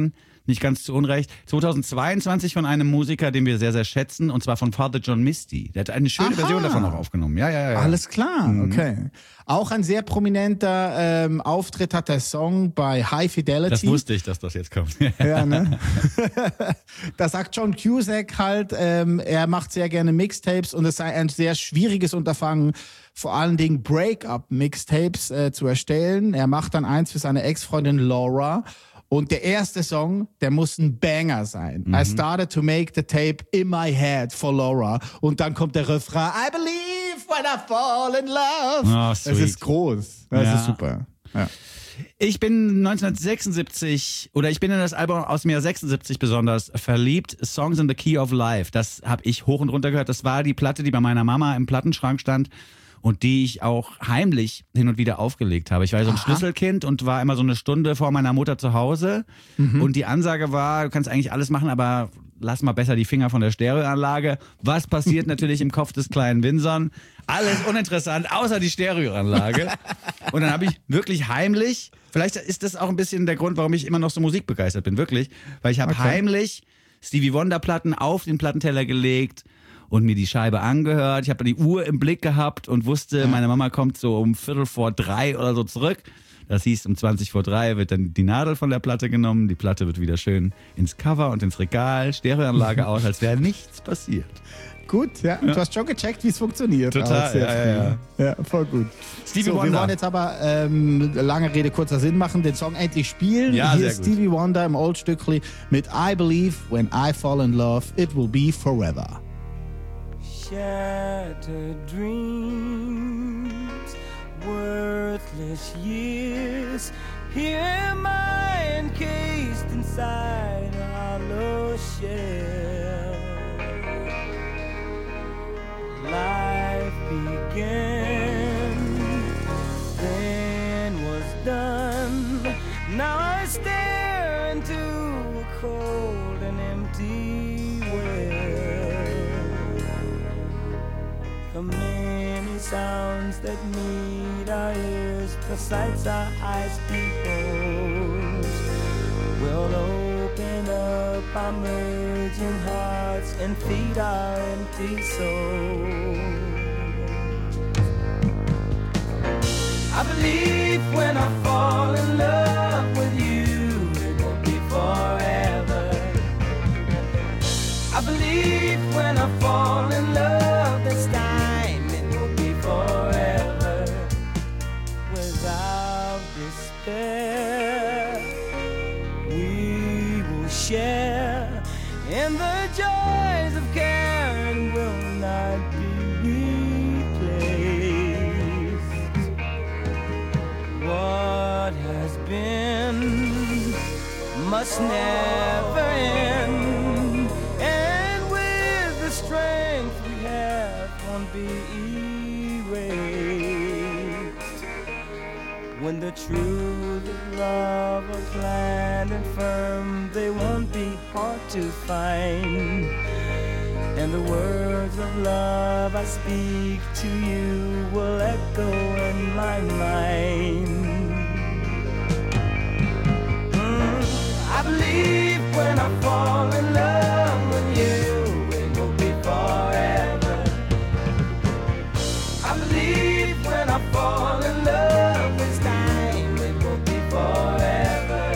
nicht ganz zu Unrecht. zweitausendzweiundzwanzig von einem Musiker, den wir sehr, sehr schätzen, und zwar von Father John Misty. Der hat eine schöne Aha. Version davon auch aufgenommen. Ja, ja, ja. Alles klar, okay. Auch ein sehr prominenter ähm, Auftritt hat der Song bei High Fidelity. Das wusste ich, dass das jetzt kommt. Ja, ne? Da sagt John Cusack halt, ähm, er macht sehr gerne Mixtapes und es sei ein sehr schwieriges Unterfangen, vor allen Dingen Break-up-Mixtapes äh, zu erstellen. Er macht dann eins für seine Ex-Freundin Laura. Und der erste Song, der muss ein Banger sein. Mhm. I started to make the tape in my head for Laura. Und dann kommt der Refrain, I believe when I fall in love. Oh, das sweet. ist groß. Das Ja. ist super. Ja. Ich bin neunzehnhundertsechsundsiebzig, oder ich bin in das Album aus dem Jahr sechsundsiebzig besonders verliebt. Songs in the Key of Life. Das habe ich hoch und runter gehört. Das war die Platte, die bei meiner Mama im Plattenschrank stand. Und die ich auch heimlich hin und wieder aufgelegt habe. Ich war so ein Aha. Schlüsselkind und war immer so eine Stunde vor meiner Mutter zu Hause. Mhm. Und die Ansage war, du kannst eigentlich alles machen, aber lass mal besser die Finger von der Stereoanlage. Was passiert natürlich im Kopf des kleinen Winson? Alles uninteressant, außer die Stereoanlage. Und dann habe ich wirklich heimlich, vielleicht ist das auch ein bisschen der Grund, warum ich immer noch so musikbegeistert bin, wirklich. Weil ich habe okay. heimlich Stevie Wonder Platten auf den Plattenteller gelegt und mir die Scheibe angehört. Ich habe die Uhr im Blick gehabt und wusste, ja. meine Mama kommt so um Viertel vor drei oder so zurück. Das hieß, um zwanzig vor drei wird dann die Nadel von der Platte genommen. Die Platte wird wieder schön ins Cover und ins Regal. Stereoanlage aus, als wäre nichts passiert. Gut, ja. ja. Du hast schon gecheckt, wie es funktioniert. Total, ja, ja, ja. Ja, voll gut. Stevie so, Wonder. Wir wollen jetzt aber, ähm, lange Rede, kurzer Sinn machen, den Song endlich spielen. Ja, Hier sehr ist gut. Stevie Wonder im Old Stückli mit I Believe When I Fall in Love, It Will Be Forever. Shattered dreams, worthless years. Here am I encased inside a hollow shell. Life began, then was done. Now I stare into a cold and empty well. The many sounds that meet our ears, besides our eyes behold, will open up our merging hearts and feed our empty souls. I believe when I fall in love with you, it won't be forever. I believe when I fall in love this time, it will be forever. Without despair, we will share in the joys of care and will not be replaced. What has been must never end, and with the strength we have won't be erased. When the truth of love are planned and firm, they won't be hard to find. And the words of love I speak to you will echo in my mind. Mm, I believe when I fall in love with you, it will be forever. I believe when I fall in love this time, it will be forever.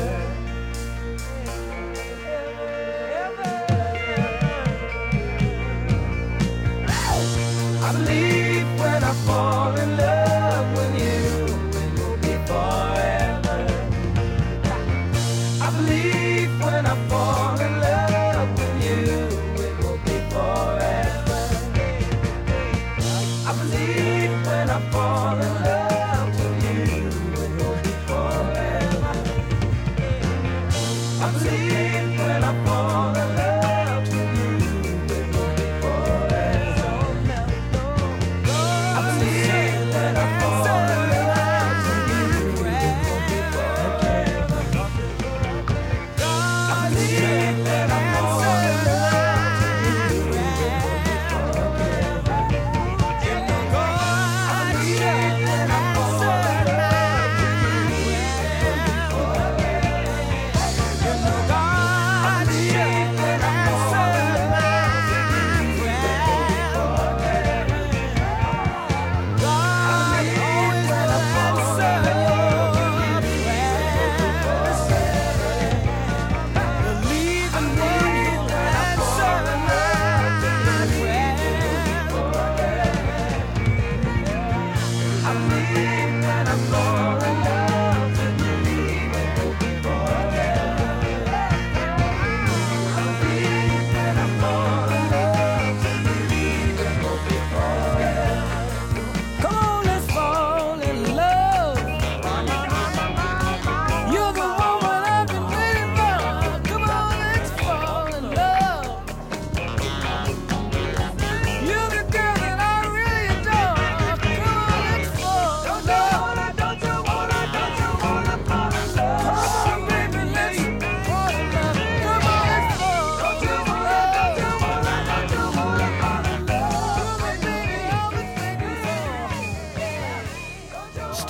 I believe when I fall in love with you, it will be forever. I believe when I fall in love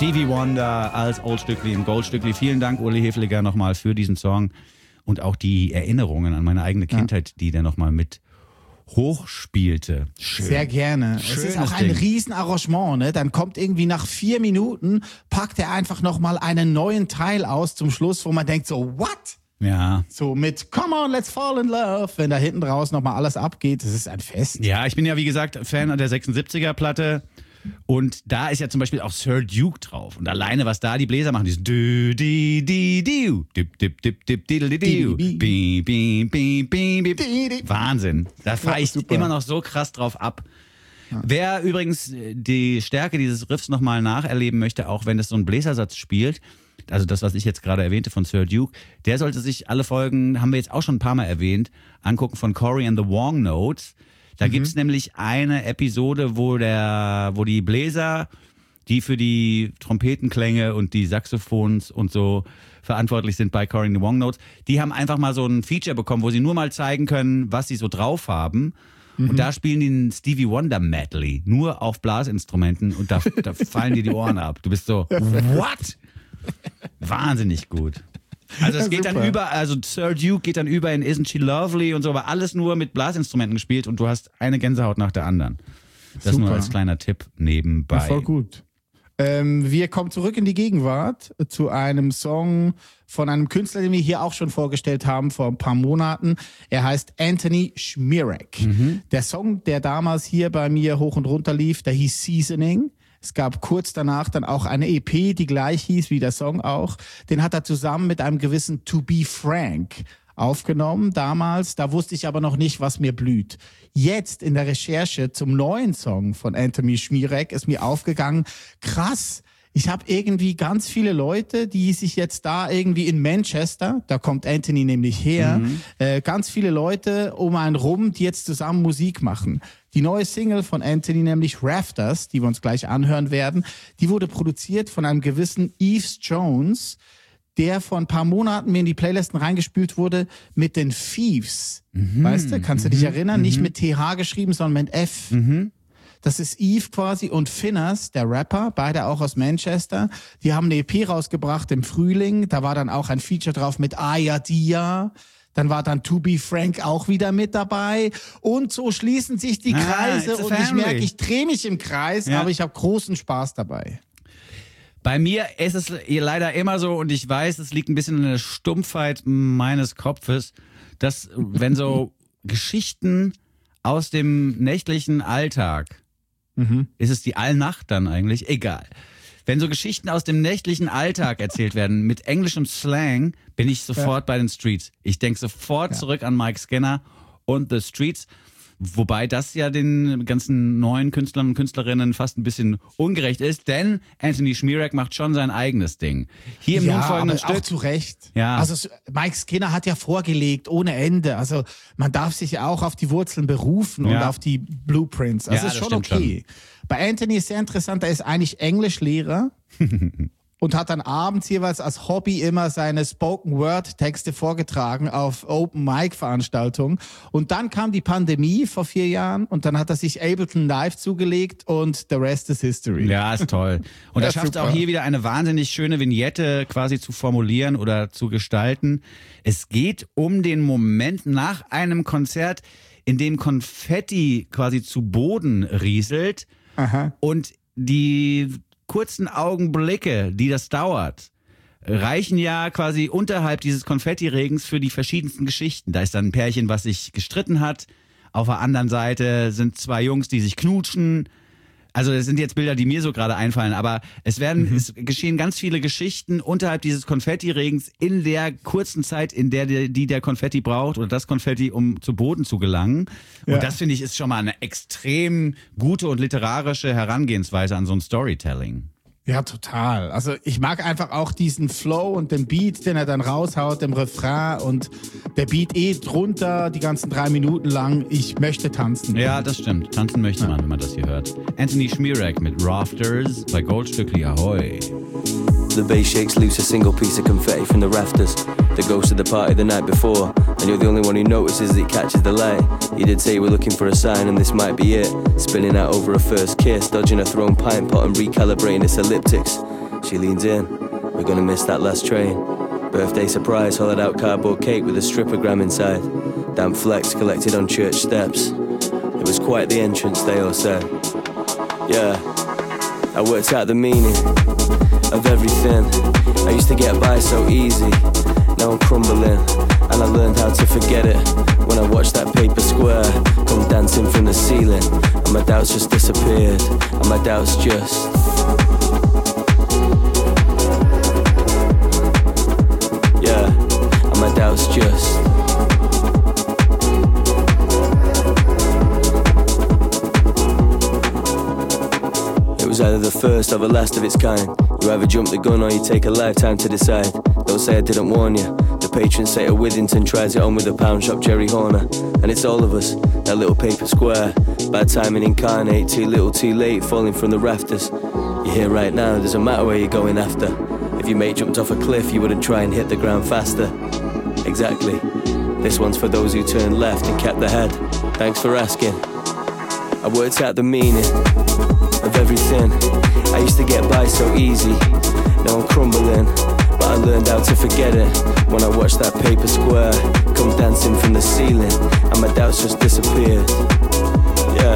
Stevie Wonder als Old Stückli im Goldstückli. Vielen Dank, Uli Hefliger, nochmal für diesen Song und auch die Erinnerungen an meine eigene Kindheit, ja. die der nochmal mit hochspielte. Schön. Sehr gerne. Schönes es ist auch ein Ding. Riesenarrangement, ne? Dann kommt irgendwie nach vier Minuten, packt er einfach nochmal einen neuen Teil aus zum Schluss, wo man denkt so, what? Ja. So mit Come on, let's fall in love, wenn da hinten raus nochmal alles abgeht, das ist ein Fest. Ja, ich bin ja wie gesagt Fan der sechsundsiebziger-Platte. Und da ist ja zum Beispiel auch Sir Duke drauf. Und alleine, was da die Bläser machen, dieses dü, di, di, diu, dip, dip, dip, dip, diddle, diu, bi, bi, bi, bi, bi. Wahnsinn. Da fahre ich super. immer noch so krass drauf ab. Ja. Wer übrigens die Stärke dieses Riffs nochmal nacherleben möchte, auch wenn es so einen Bläsersatz spielt, also das, was ich jetzt gerade erwähnte von Sir Duke, der sollte sich alle Folgen, haben wir jetzt auch schon ein paar Mal erwähnt, angucken von Cory and the Wong Notes. Da mhm. gibt's nämlich eine Episode, wo der, wo die Bläser, die für die Trompetenklänge und die Saxophons und so verantwortlich sind bei Cory and the Wong Notes, die haben einfach mal so ein Feature bekommen, wo sie nur mal zeigen können, was sie so drauf haben. Mhm. Und da spielen die einen Stevie Wonder Medley, nur auf Blasinstrumenten und da, da fallen dir die Ohren ab. Du bist so, what? Wahnsinnig gut. Also es Ja, geht super. dann über, also Sir Duke geht dann über in Isn't She Lovely und so, aber alles nur mit Blasinstrumenten gespielt und du hast eine Gänsehaut nach der anderen. Das Super. nur als kleiner Tipp nebenbei. Ja, voll gut. Ähm, wir kommen zurück in die Gegenwart zu einem Song von einem Künstler, den wir hier auch schon vorgestellt haben vor ein paar Monaten. Er heißt Anthony Schmierek. Mhm. Der Song, der damals hier bei mir hoch und runter lief, der hieß Seasoning. Es gab kurz danach dann auch eine E P, die gleich hieß wie der Song auch. Den hat er zusammen mit einem gewissen To Be Frank aufgenommen damals. Da wusste ich aber noch nicht, was mir blüht. Jetzt in der Recherche zum neuen Song von Anthony Schmierek ist mir aufgegangen, krass, ich habe irgendwie ganz viele Leute, die sich jetzt da irgendwie in Manchester, da kommt Anthony nämlich her, Mhm. äh, ganz viele Leute um einen rum, die jetzt zusammen Musik machen. Die neue Single von Anthony, nämlich Rafters, die wir uns gleich anhören werden, die wurde produziert von einem gewissen Eves Jones, der vor ein paar Monaten mir in die Playlisten reingespült wurde mit den Thieves. Mhm. Weißt du, kannst du dich erinnern? Mhm. Nicht mit T H geschrieben, sondern mit F. Mhm. Das ist Eve quasi und Finners, der Rapper, beide auch aus Manchester. Die haben eine E P rausgebracht im Frühling. Da war dann auch ein Feature drauf mit Aya Dia. Dann war dann To Be Frank auch wieder mit dabei. Und so schließen sich die Ah, Kreise. it's a Und ich family. merke, ich drehe mich im Kreis, Ja. aber ich habe großen Spaß dabei. Bei mir ist es leider immer so, und ich weiß, es liegt ein bisschen in der Stumpfheit meines Kopfes, dass wenn so Geschichten aus dem nächtlichen Alltag, Mhm. ist es die Allnacht dann eigentlich? Egal. Wenn so Geschichten aus dem nächtlichen Alltag erzählt werden mit englischem Slang, bin ich sofort bei den Streets. Ich denke sofort Ja. zurück an Mike Skinner und The Streets. Wobei das ja den ganzen neuen Künstlern und Künstlerinnen fast ein bisschen ungerecht ist, denn Anthony Schmierek macht schon sein eigenes Ding. Hier im nun Ja, folgenden aber auch Stück. zu Recht. Ja. Also s- Mike Skinner hat ja vorgelegt ohne Ende. Also man darf sich ja auch auf die Wurzeln berufen und Ja. auf die Blueprints. Das Ja, ist das schon stimmt okay. Bei Anthony ist sehr interessant, er ist eigentlich Englischlehrer und hat dann abends jeweils als Hobby immer seine Spoken-Word-Texte vorgetragen auf Open-Mic-Veranstaltungen. Und dann kam die Pandemie vor vier Jahren und dann hat er sich Ableton Live zugelegt und the rest is history. Ja, ist toll. Und Ja, er schafft es super. auch hier wieder eine wahnsinnig schöne Vignette quasi zu formulieren oder zu gestalten. Es geht um den Moment nach einem Konzert, in dem Konfetti quasi zu Boden rieselt Aha. und die kurzen Augenblicke, die das dauert, reichen ja quasi unterhalb dieses Konfettiregens für die verschiedensten Geschichten. Da ist dann ein Pärchen, was sich gestritten hat. Auf der anderen Seite sind zwei Jungs, die sich knutschen. Also das sind jetzt Bilder, die mir so gerade einfallen, aber es werden, Mhm. es geschehen ganz viele Geschichten unterhalb dieses Konfettiregens in der kurzen Zeit, in der die, die der Konfetti braucht oder das Konfetti, um zu Boden zu gelangen. Ja. Und das finde ich ist schon mal eine extrem gute und literarische Herangehensweise an so ein Storytelling. Ja, total. Also ich mag einfach auch diesen Flow und den Beat, den er dann raushaut im Refrain und der Beat eh drunter die ganzen drei Minuten lang. Ich möchte tanzen. Ja, das stimmt. Tanzen möchte man, wenn man das hier hört. Anthony Schmierek mit Rafters bei Goldstückli Ahoy. The bass shakes loose a single piece of confetti from the rafters that goes to the party the night before, and you're the only one who notices it catches the light. You did say you were looking for a sign, and this might be it. Spinning out over a first kiss, dodging a thrown pint pot and recalibrating its elliptics. She leans in, we're gonna miss that last train. Birthday surprise, hollowed out cardboard cake with a stripogram inside. Damp flecks collected on church steps. It was quite the entrance, they all said. Yeah, I worked out the meaning of everything. I used to get by so easy, now I'm crumbling. And I learned how to forget it when I watched that paper square come dancing from the ceiling. And my doubts just disappeared, and my doubts just... Yeah, and my doubts just... It was either the first or the last of its kind. You either jump the gun or you take a lifetime to decide. Don't say I didn't warn you. The patron saint of Withington tries it on with a pound shop Jerry Horner. And it's all of us, that little paper square. Bad timing incarnate, too little too late, falling from the rafters. You're here right now, doesn't matter where you're going after. If your mate jumped off a cliff, you wouldn't try and hit the ground faster. Exactly. This one's for those who turned left and kept the head. Thanks for asking. I worked out the meaning of everything. I used to get by so easy, now I'm crumbling. But I learned how to forget it when I watched that paper square come dancing from the ceiling, and my doubts just disappeared. Yeah.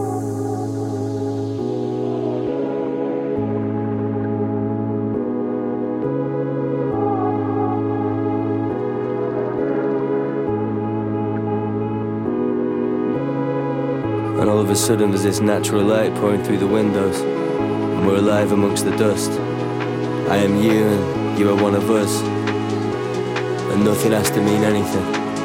And all of a sudden there's this natural light pouring through the windows, and we're alive amongst the dust. I am you and you are one of us, and nothing has to mean anything.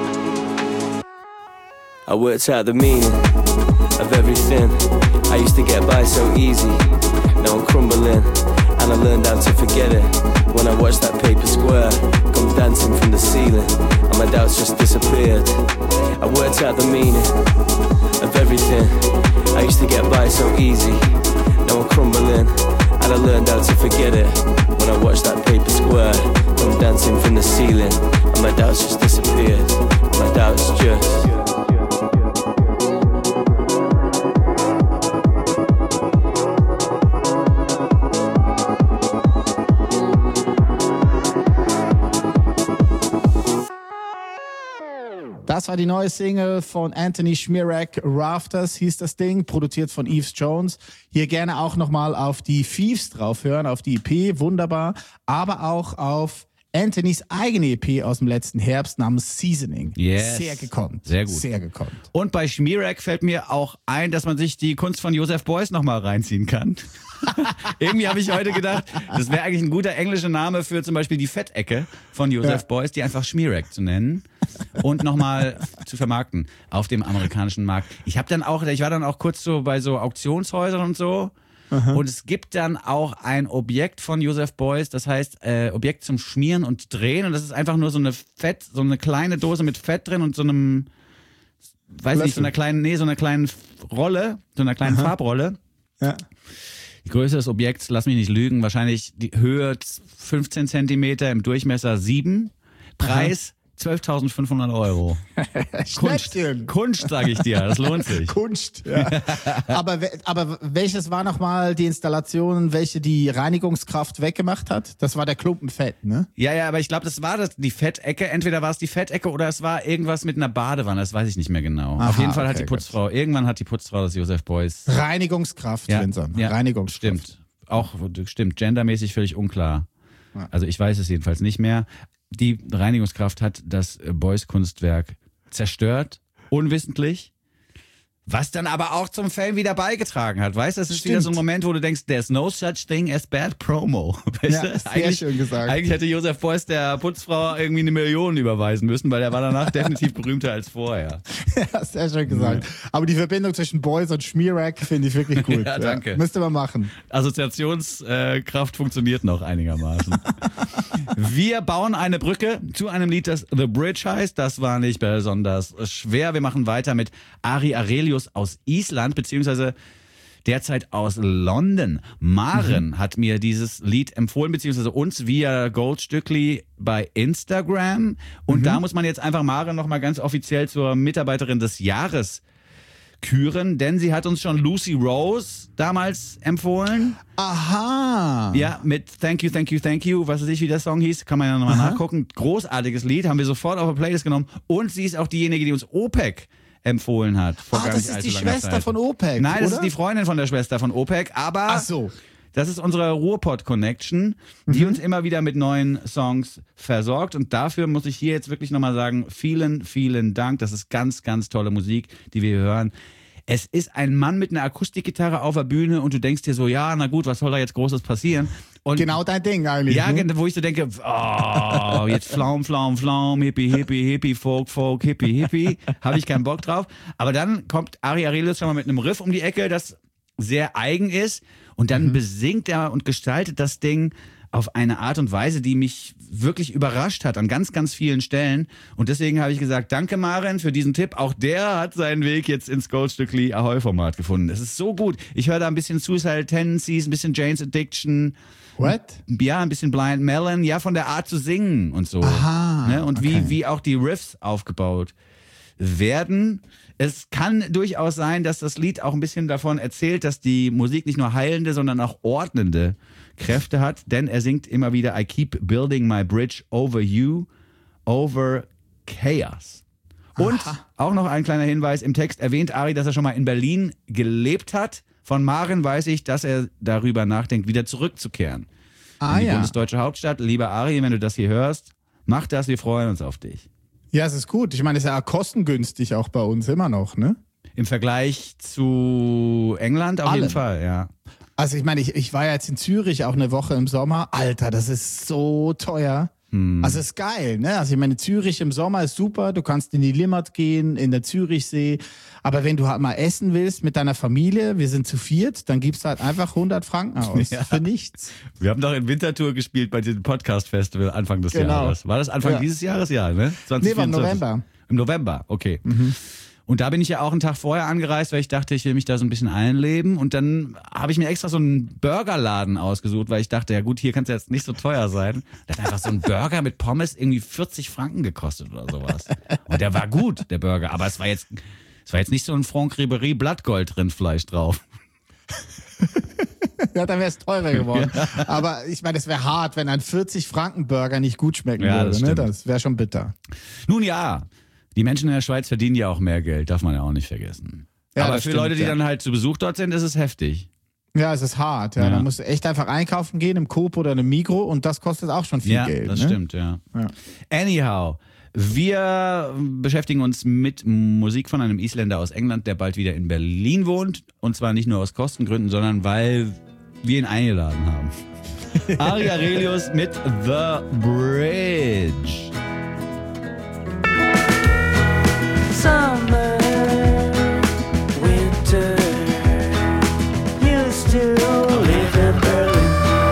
I worked out the meaning of everything. I used to get by so easy, now I'm crumbling. And I learned how to forget it when I watched that paper square come dancing from the ceiling, and my doubts just disappeared. I worked out the meaning of everything. I used to get by so easy, now I'm crumbling. And I learned how to forget it when I watched that paper square come dancing from the ceiling, and my doubts just disappeared. My doubts just... Das war die neue Single von Anthony Schmierak, Rafters hieß das Ding, produziert von Yves Jones. Hier gerne auch nochmal auf die Thieves drauf hören, auf die E P, wunderbar. Aber auch auf Anthonys eigene E P aus dem letzten Herbst namens Seasoning. Yes. Sehr gekonnt. Sehr gut. Sehr gekonnt. Und bei Schmierak fällt mir auch ein, dass man sich die Kunst von Joseph Beuys nochmal reinziehen kann. Irgendwie habe ich heute gedacht, das wäre eigentlich ein guter englischer Name für zum Beispiel die Fettecke von Joseph ja. Beuys, die einfach Schmierak zu nennen und nochmal zu vermarkten auf dem amerikanischen Markt. Ich habe dann auch, ich war dann auch kurz so bei so Auktionshäusern und so. Aha. Und es gibt dann auch ein Objekt von Joseph Beuys, das heißt äh, Objekt zum Schmieren und Drehen, und das ist einfach nur so eine Fett, so eine kleine Dose mit Fett drin und so einem, weiß Löffel. nicht, so einer kleinen, nee, so einer kleinen Rolle, so einer kleinen Aha. Farbrolle. Ja. Die Größe des Objekts, lass mich nicht lügen, wahrscheinlich die Höhe fünfzehn Zentimeter, im Durchmesser sieben, Preis zwölftausendfünfhundert Euro. Kunst, Kunst, sage ich dir, das lohnt sich. Kunst, ja. aber, aber welches war nochmal die Installation, welche die Reinigungskraft weggemacht hat? Das war der Klumpen Fett, ne? Ja, ja, aber ich glaube, das war das, die Fettecke. Entweder war es die Fettecke oder es war irgendwas mit einer Badewanne, das weiß ich nicht mehr genau. Aha, auf jeden Fall okay, hat die Putzfrau, gut. irgendwann hat die Putzfrau das Joseph Beuys. Reinigungskraft, ja, Vincent. Ja, Reinigungskraft. Stimmt. Auch, stimmt, gendermäßig völlig unklar. Ja. Also ich weiß es jedenfalls nicht mehr. Die Reinigungskraft hat das Beuys Kunstwerk zerstört, unwissentlich, was dann aber auch zum Film wieder beigetragen hat. Weißt du, das ist Stimmt. wieder so ein Moment, wo du denkst, there's no such thing as bad promo. Weißt ja, du? Sehr eigentlich, schön gesagt. Eigentlich hätte Joseph Beuys der Putzfrau irgendwie eine Million überweisen müssen, weil er war danach definitiv berühmter als vorher. Ja, sehr schön gesagt. Ja. Aber die Verbindung zwischen Beuys und Schmierak finde ich wirklich gut. Ja, danke. Ja, müsste man machen. Assoziationskraft funktioniert noch einigermaßen. Wir bauen eine Brücke zu einem Lied, das The Bridge heißt. Das war nicht besonders schwer. Wir machen weiter mit Ari Arelius aus Island, beziehungsweise derzeit aus London. Maren mhm. hat mir dieses Lied empfohlen, beziehungsweise uns via Goldstückli bei Instagram. Und mhm. da muss man jetzt einfach Maren nochmal ganz offiziell zur Mitarbeiterin des Jahres küren, denn sie hat uns schon Lucy Rose damals empfohlen. Aha. Ja, mit Thank You, Thank You, Thank You, was weiß ich, wie der Song hieß, kann man ja nochmal nachgucken. Großartiges Lied, haben wir sofort auf der Playlist genommen. Und sie ist auch diejenige, die uns OPEC empfohlen hat. Vor Ah, gar das nicht ist allzu die langer Schwester Zeit. von OPEC, Nein, das oder? ist die Freundin von der Schwester von OPEC, aber Ach so. das ist unsere Ruhrpott-Connection, die Mhm. uns immer wieder mit neuen Songs versorgt. Und dafür muss ich hier jetzt wirklich nochmal sagen, vielen, vielen Dank. Das ist ganz, ganz tolle Musik, die wir hier hören. Es ist ein Mann mit einer Akustikgitarre auf der Bühne und du denkst dir so, ja, na gut, was soll da jetzt Großes passieren? Und Genau dein Ding eigentlich. ja, ne? wo ich so denke, oh, jetzt Flaum, Flaum, Flaum, Hippie, Hippie, Hippie, Folk, Folk, Hippie, Hippie, habe ich keinen Bock drauf. Aber dann kommt Ari Arelius schon mal mit einem Riff um die Ecke, das sehr eigen ist und dann mhm. besingt er und gestaltet das Ding auf eine Art und Weise, die mich wirklich überrascht hat an ganz, ganz vielen Stellen. Und deswegen habe ich gesagt, danke Maren für diesen Tipp. Auch der hat seinen Weg jetzt ins Goldstückli Ahoi-Format gefunden. Es ist so gut. Ich höre da ein bisschen Suicidal Tendencies, ein bisschen Jane's Addiction. What? Ja, ein bisschen Blind Melon. Ja, von der Art zu singen und so. Aha, Ne? Und okay. wie, wie auch die Riffs aufgebaut werden. Es kann durchaus sein, dass das Lied auch ein bisschen davon erzählt, dass die Musik nicht nur heilende, sondern auch ordnende Kräfte hat, denn er singt immer wieder I keep building my bridge over you, over chaos. Und Aha. auch noch ein kleiner Hinweis, im Text erwähnt Ari, dass er schon mal in Berlin gelebt hat. Von Maren weiß ich, dass er darüber nachdenkt, wieder zurückzukehren. Ah in die ja. bundesdeutsche Hauptstadt. Lieber Ari, wenn du das hier hörst, mach das, wir freuen uns auf dich. Ja, es ist gut. Ich meine, es ist ja auch kostengünstig auch bei uns immer noch, ne? Im Vergleich zu England auf Allem. jeden Fall, ja. Also ich meine, ich, ich war ja jetzt in Zürich auch eine Woche im Sommer. Alter, das ist so teuer. Hm. Also es ist geil, ne? Also ich meine, Zürich im Sommer ist super. Du kannst in die Limmat gehen, in der Zürichsee. Aber wenn du halt mal essen willst mit deiner Familie, wir sind zu viert, dann gibst du halt einfach hundert Franken aus. Ja. Für nichts. Wir haben doch in Winterthur gespielt bei diesem Podcast-Festival Anfang des Genau. Jahres. War das Anfang Ja. dieses Jahres? Ja, ne? Nee, war im zwanzig vierundzwanzig. November. Im November, okay. Und da bin ich ja auch einen Tag vorher angereist, weil ich dachte, ich will mich da so ein bisschen einleben. Und dann habe ich mir extra so einen Burgerladen ausgesucht, weil ich dachte, ja gut, hier kann es jetzt nicht so teuer sein. Da hat einfach so ein Burger mit Pommes irgendwie vierzig Franken gekostet oder sowas. Und der war gut, der Burger. Aber es war jetzt, es war jetzt nicht so ein Franck Ribéry Blattgold-Rindfleisch drauf. Ja, dann wäre es teurer geworden. Aber ich meine, es wäre hart, wenn ein vierzig-Franken-Burger nicht gut schmecken Ja, würde. das Ne? stimmt. Das wäre schon bitter. Nun ja, die Menschen in der Schweiz verdienen ja auch mehr Geld, darf man ja auch nicht vergessen. Ja, Aber das für stimmt, Leute, die ja. dann halt zu Besuch dort sind, ist es heftig. Ja, es ist hart. Ja. Ja. Da musst du echt einfach einkaufen gehen im Coop oder im Migro und das kostet auch schon viel ja, Geld. das ne? stimmt, ja. Ja. Anyhow, wir beschäftigen uns mit Musik von einem Isländer aus England, der bald wieder in Berlin wohnt. Und zwar nicht nur aus Kostengründen, sondern weil wir ihn eingeladen haben. Ari Arelius mit The Bridge. Summer, winter, used to live in Berlin.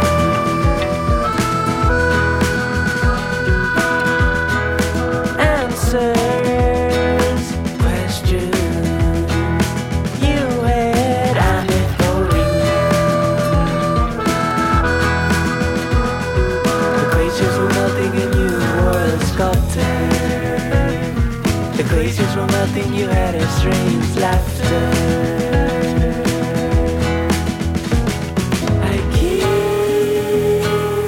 Answers, questions you had, I'm ignoring. The glaciers were melting and you were a sculptor. The glaciers were melting, you had a strange laughter. I keep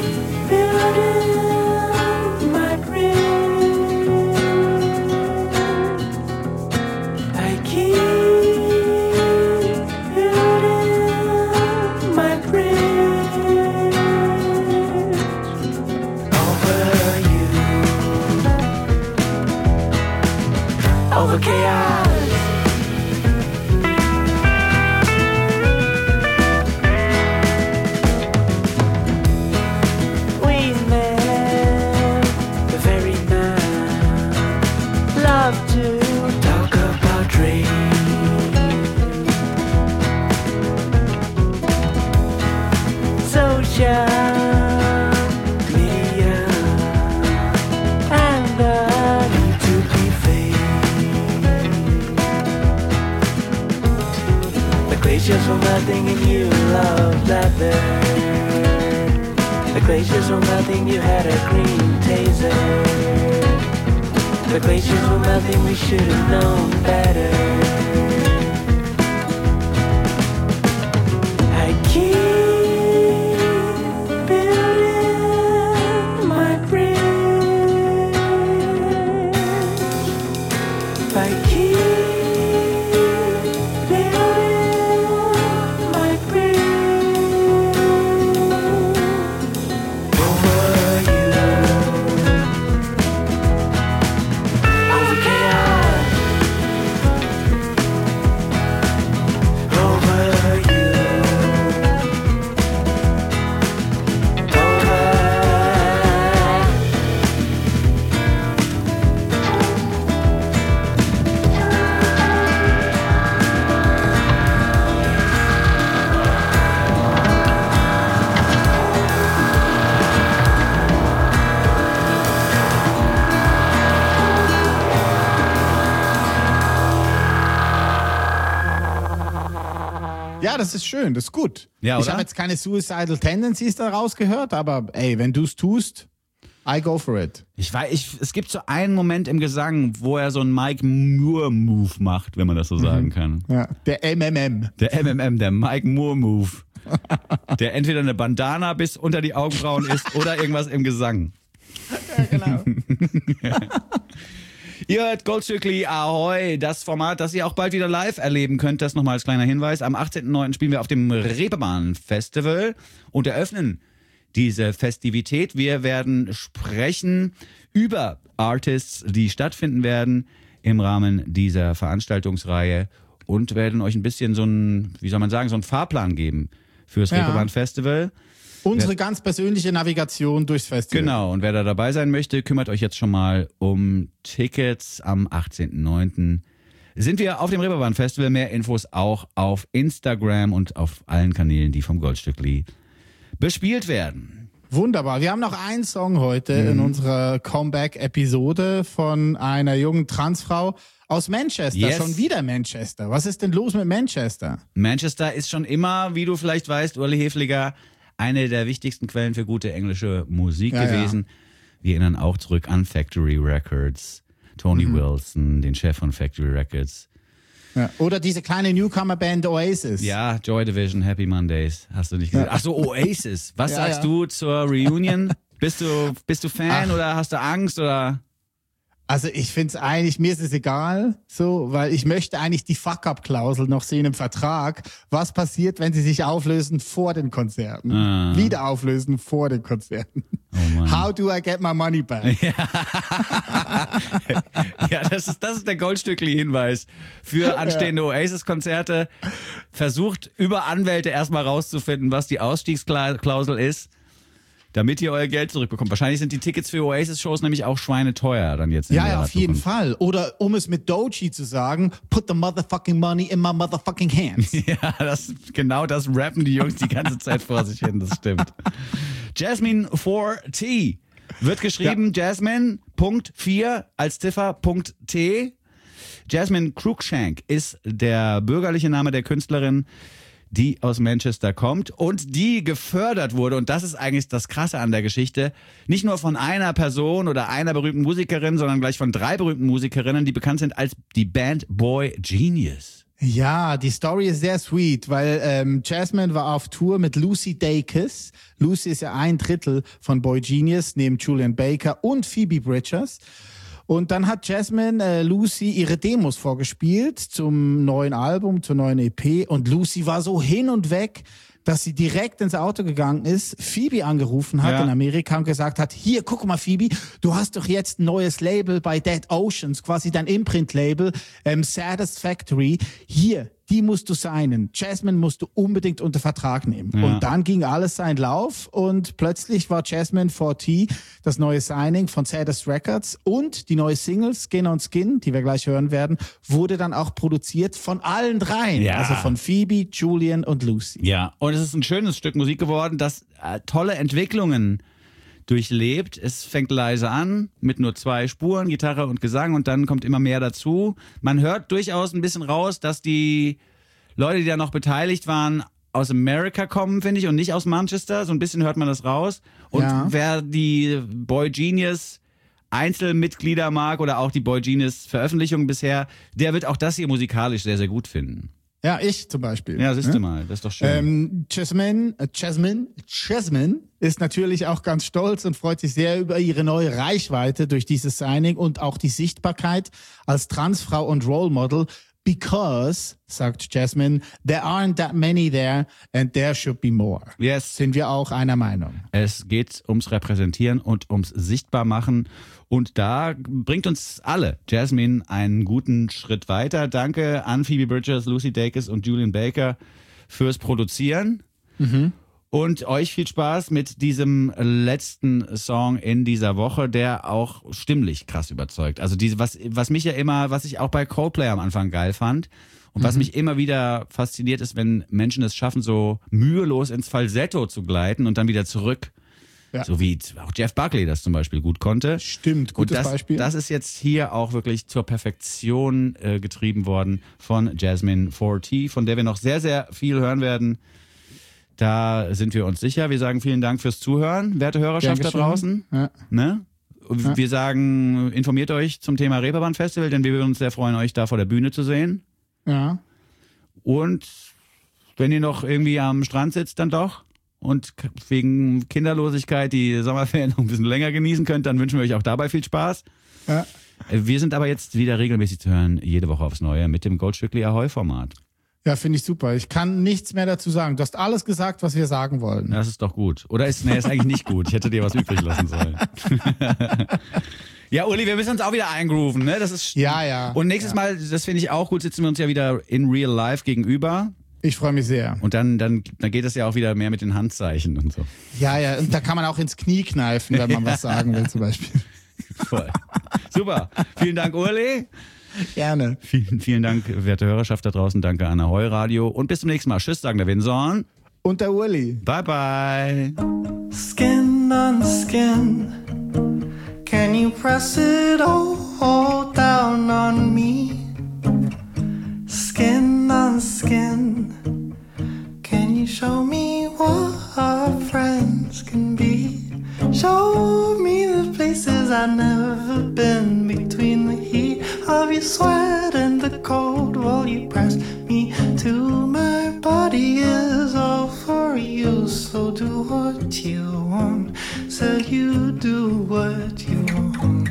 building my bridge. I keep building my bridge over you. Over chaos. We met the very night. Love to talk about dreams. Social media and the need to be fake. The glaciers were melting and you loved leather. The glaciers were melting, you had a green taser. The glaciers were melting, we should have known better. Ja, das ist schön, das ist gut. Ja, ich oder? habe jetzt keine Suicidal Tendencies da rausgehört, aber ey, wenn du es tust, I go for it. Ich weiß, ich, es gibt so einen Moment im Gesang, wo er so einen Mike Moore-Move macht, wenn man das so sagen kann. Ja, der M M M. Der M M M, der Mike Moore-Move. Der entweder eine Bandana bis unter die Augenbrauen ist oder irgendwas im Gesang. Ja, genau. Ihr hört Goldstückli Ahoi, das Format, das ihr auch bald wieder live erleben könnt. Das nochmal als kleiner Hinweis. Am achtzehnten neunten spielen wir auf dem Reeperbahn Festival und eröffnen diese Festivität. Wir werden sprechen über Artists, die stattfinden werden im Rahmen dieser Veranstaltungsreihe und werden euch ein bisschen so ein, wie soll man sagen, so einen Fahrplan geben fürs Ja. Reeperbahn Festival. Unsere ganz persönliche Navigation durchs Festival. Genau, und wer da dabei sein möchte, kümmert euch jetzt schon mal um Tickets. Am achtzehnten neunten sind wir auf dem Reeperbahn Festival. Mehr Infos auch auf Instagram und auf allen Kanälen, die vom Goldstückli bespielt werden. Wunderbar. Wir haben noch einen Song heute Mhm. in unserer Comeback-Episode von einer jungen Transfrau aus Manchester. Yes. Schon wieder Manchester. Was ist denn los mit Manchester? Manchester ist schon immer, wie du vielleicht weißt, Uli Hefliger, eine der wichtigsten Quellen für gute englische Musik Ja, gewesen. Wir erinnern auch zurück an Factory Records, Tony Mhm. Wilson, den Chef von Factory Records. Ja. Oder diese kleine Newcomer-Band Oasis. Ja, Joy Division, Happy Mondays. Hast du nicht gesehen? Ach so, Oasis. Was Ja, sagst ja. du zur Reunion? Bist du, bist du Fan Ach. oder hast du Angst oder? Also ich finde es eigentlich, mir ist es egal, so, weil ich möchte eigentlich die Fuck-Up-Klausel noch sehen im Vertrag. Was passiert, wenn sie sich auflösen vor den Konzerten? Ah. Wieder auflösen vor den Konzerten. Oh Mann. How do I get my money back? Ja, das ist, das ist der Goldstückli-Hinweis für anstehende Oasis-Konzerte. Versucht über Anwälte erstmal rauszufinden, was die Ausstiegsklausel ist, damit ihr euer Geld zurückbekommt. Wahrscheinlich sind die Tickets für Oasis-Shows nämlich auch schweineteuer dann jetzt in Ja, der ja, auf jeden Zukunft. Fall. Oder um es mit Doechii zu sagen, put the motherfucking money in my motherfucking hands. Ja, das, genau das rappen die Jungs die ganze Zeit vor sich hin, das stimmt. Jasmine four T wird geschrieben, Jasmine Punkt vier als Ziffer Punkt T. Jasmine Cruikshank ist der bürgerliche Name der Künstlerin, die aus Manchester kommt und die gefördert wurde. Und das ist eigentlich das Krasse an der Geschichte. Nicht nur von einer Person oder einer berühmten Musikerin, sondern gleich von drei berühmten Musikerinnen, die bekannt sind als die Band Boy Genius. Ja, die Story ist sehr sweet, weil ähm, Jasmine war auf Tour mit Lucy Dacus. Lucy ist ja ein Drittel von Boy Genius, neben Julian Baker und Phoebe Bridgers. Und dann hat Jasmine äh, Lucy ihre Demos vorgespielt zum neuen Album, zur neuen E P. Und Lucy war so hin und weg, dass sie direkt ins Auto gegangen ist, Phoebe angerufen hat Ja. in Amerika und gesagt hat, hier, guck mal Phoebe, du hast doch jetzt ein neues Label bei Dead Oceans, quasi dein Imprint-Label, ähm, Satisfactory. Hier, die musst du signen. Jasmine musst du unbedingt unter Vertrag nehmen. Ja. Und dann ging alles seinen Lauf und plötzlich war Jasmine four T das neue Signing von Satis Records und die neue Single Skin on Skin, die wir gleich hören werden, wurde dann auch produziert von allen dreien. Ja. Also von Phoebe, Julian und Lucy. Ja, und es ist ein schönes Stück Musik geworden, das äh, tolle Entwicklungen durchlebt. Es fängt leise an mit nur zwei Spuren, Gitarre und Gesang, und dann kommt immer mehr dazu. Man hört durchaus ein bisschen raus, dass die Leute, die da noch beteiligt waren, aus Amerika kommen, finde ich, und nicht aus Manchester. So ein bisschen hört man das raus. Und Ja. wer die Boy Genius Einzelmitglieder mag oder auch die Boy Genius Veröffentlichungen bisher, der wird auch das hier musikalisch sehr, sehr gut finden. Ja, ich zum Beispiel. Ja, siehst du mal, das ist doch schön. Ähm, Jasmine, äh, Jasmine, Jasmine ist natürlich auch ganz stolz und freut sich sehr über ihre neue Reichweite durch dieses Signing und auch die Sichtbarkeit als Transfrau und Role Model. Because, sagt Jasmine, there aren't that many there and there should be more. Yes. Sind wir auch einer Meinung. Es geht ums Repräsentieren und ums Sichtbarmachen. Und da bringt uns alle Jasmine einen guten Schritt weiter. Danke an Phoebe Bridgers, Lucy Dacus und Julian Baker fürs Produzieren. Und euch viel Spaß mit diesem letzten Song in dieser Woche, der auch stimmlich krass überzeugt. Also diese, was, was mich ja immer, was ich auch bei Coldplay am Anfang geil fand und was mich immer wieder fasziniert ist, wenn Menschen es schaffen, so mühelos ins Falsetto zu gleiten und dann wieder zurück Ja. So wie auch Jeff Buckley das zum Beispiel gut konnte. Stimmt, gutes Und das, Beispiel. das ist jetzt hier auch wirklich zur Perfektion äh, getrieben worden von Jasmine four T, von der wir noch sehr, sehr viel hören werden. Da sind wir uns sicher. Wir sagen vielen Dank fürs Zuhören, werte Hörerschaft da draußen. Ja. Ne? Ja. Wir sagen, informiert euch zum Thema Reeperbahn Festival, denn wir würden uns sehr freuen, euch da vor der Bühne zu sehen. Ja. Und wenn ihr noch irgendwie am Strand sitzt, dann doch und wegen Kinderlosigkeit die Sommerferien noch ein bisschen länger genießen könnt, dann wünschen wir euch auch dabei viel Spaß. Ja. Wir sind aber jetzt wieder regelmäßig zu hören, jede Woche aufs Neue mit dem Goldstückli Ahoi-Format. Ja, finde ich super. Ich kann nichts mehr dazu sagen. Du hast alles gesagt, was wir sagen wollten. Das ist doch gut. Oder ist, nee, ist eigentlich nicht gut. Ich hätte dir was übrig lassen sollen. Ja, Uli, wir müssen uns auch wieder eingrooven, ne? Das ist Ja, ja. Und nächstes ja. Mal, das finde ich auch gut, sitzen wir uns ja wieder in real life gegenüber. Ich freue mich sehr. Und dann, dann, dann geht es ja auch wieder mehr mit den Handzeichen und so. Ja, ja. Und da kann man auch ins Knie kneifen, wenn man was sagen will, zum Beispiel. Voll. Super. Vielen Dank, Uli. Gerne. Vielen, vielen Dank, werte Hörerschaft da draußen. Danke an Ahoi Radio. Und bis zum nächsten Mal. Tschüss, sagen der Winson. Und der Uli. Bye, bye. Skin on skin, can you press it all down on me? Skin on skin, can you show me what our friends can be? Show me the places I've never been, between the heat of your sweat and the cold while you press me to my body is all for you. So do what you want, said you do what you want.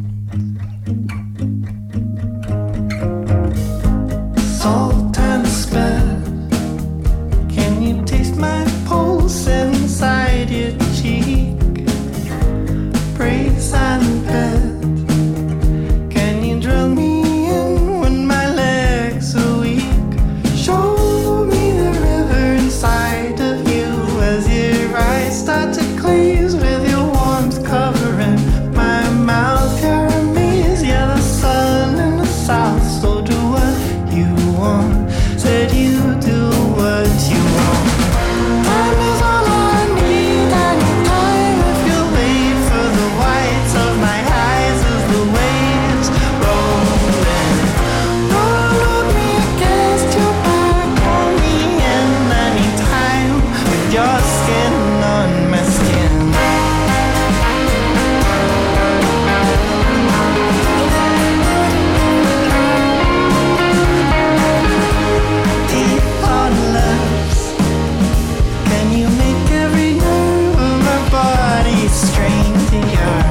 Salt and spit, can you taste my pulse inside your cheek? Brace and bed, can you drill me in when my legs are weak? Show me the river inside of you as your eyes start to glaze with your warmth covering my mouth. You're a maze, yeah, the sun in the south. So do what you want, said you do what you want. Time is all I need, anytime if you wait for the whites of my eyes as the waves rolling. Roll me against your back, hold me in anytime with your skin on my skin. Teeth on lips, can you make every nerve of my body strain to your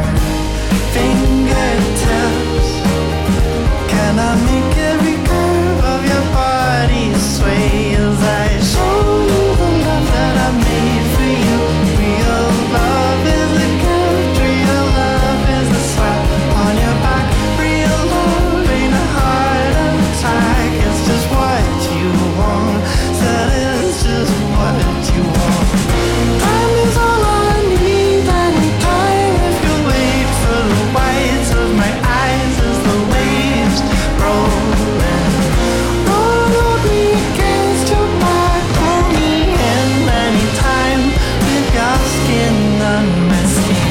fingertips? Can I make every curve of your body sway as I show you the love that I made for you? Real love is a gift, real love is a slap on your back. Real love ain't a heart attack, it's just what you want. Said it's just what you want. Time is all I need, anytime if you wait for the whites of my eyes as the waves rolling. Roll me against your back, hold me in anytime with your skin on my skin.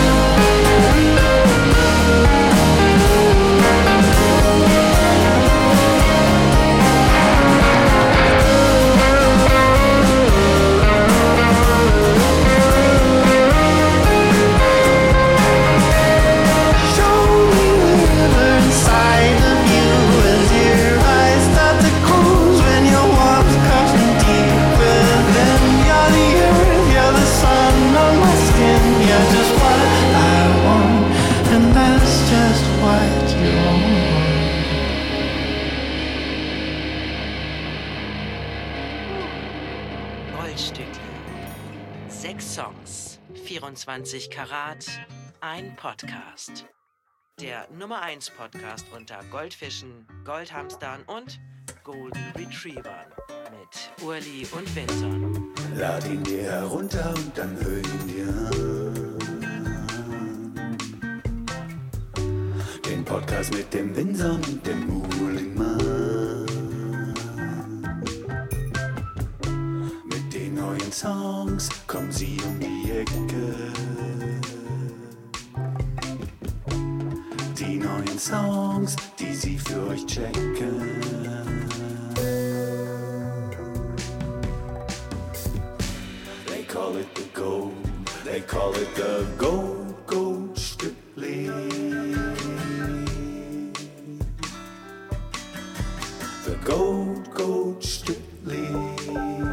Show me the river inside of you as your eyes start to close when your warmth comes in deep within. You're the earth, you're the sun on my skin. You're just what I want, and that's just what you want. Goldstückli. Sechs Songs, vierundzwanzig Karat, ein Podcast. Der Nummer eins Podcast unter Goldfischen, Goldhamstern und Golden Retrievern mit Urli und Vinson. Lad ihn dir herunter und dann hör ihn dir an. Den Podcast mit dem Winson und dem Muhlingmann. Mit den neuen Songs kommen sie um die Ecke. neuen Songs, die sie für euch checken. They call it the gold, they call it the gold, gold Stückli. The gold, gold Stückli.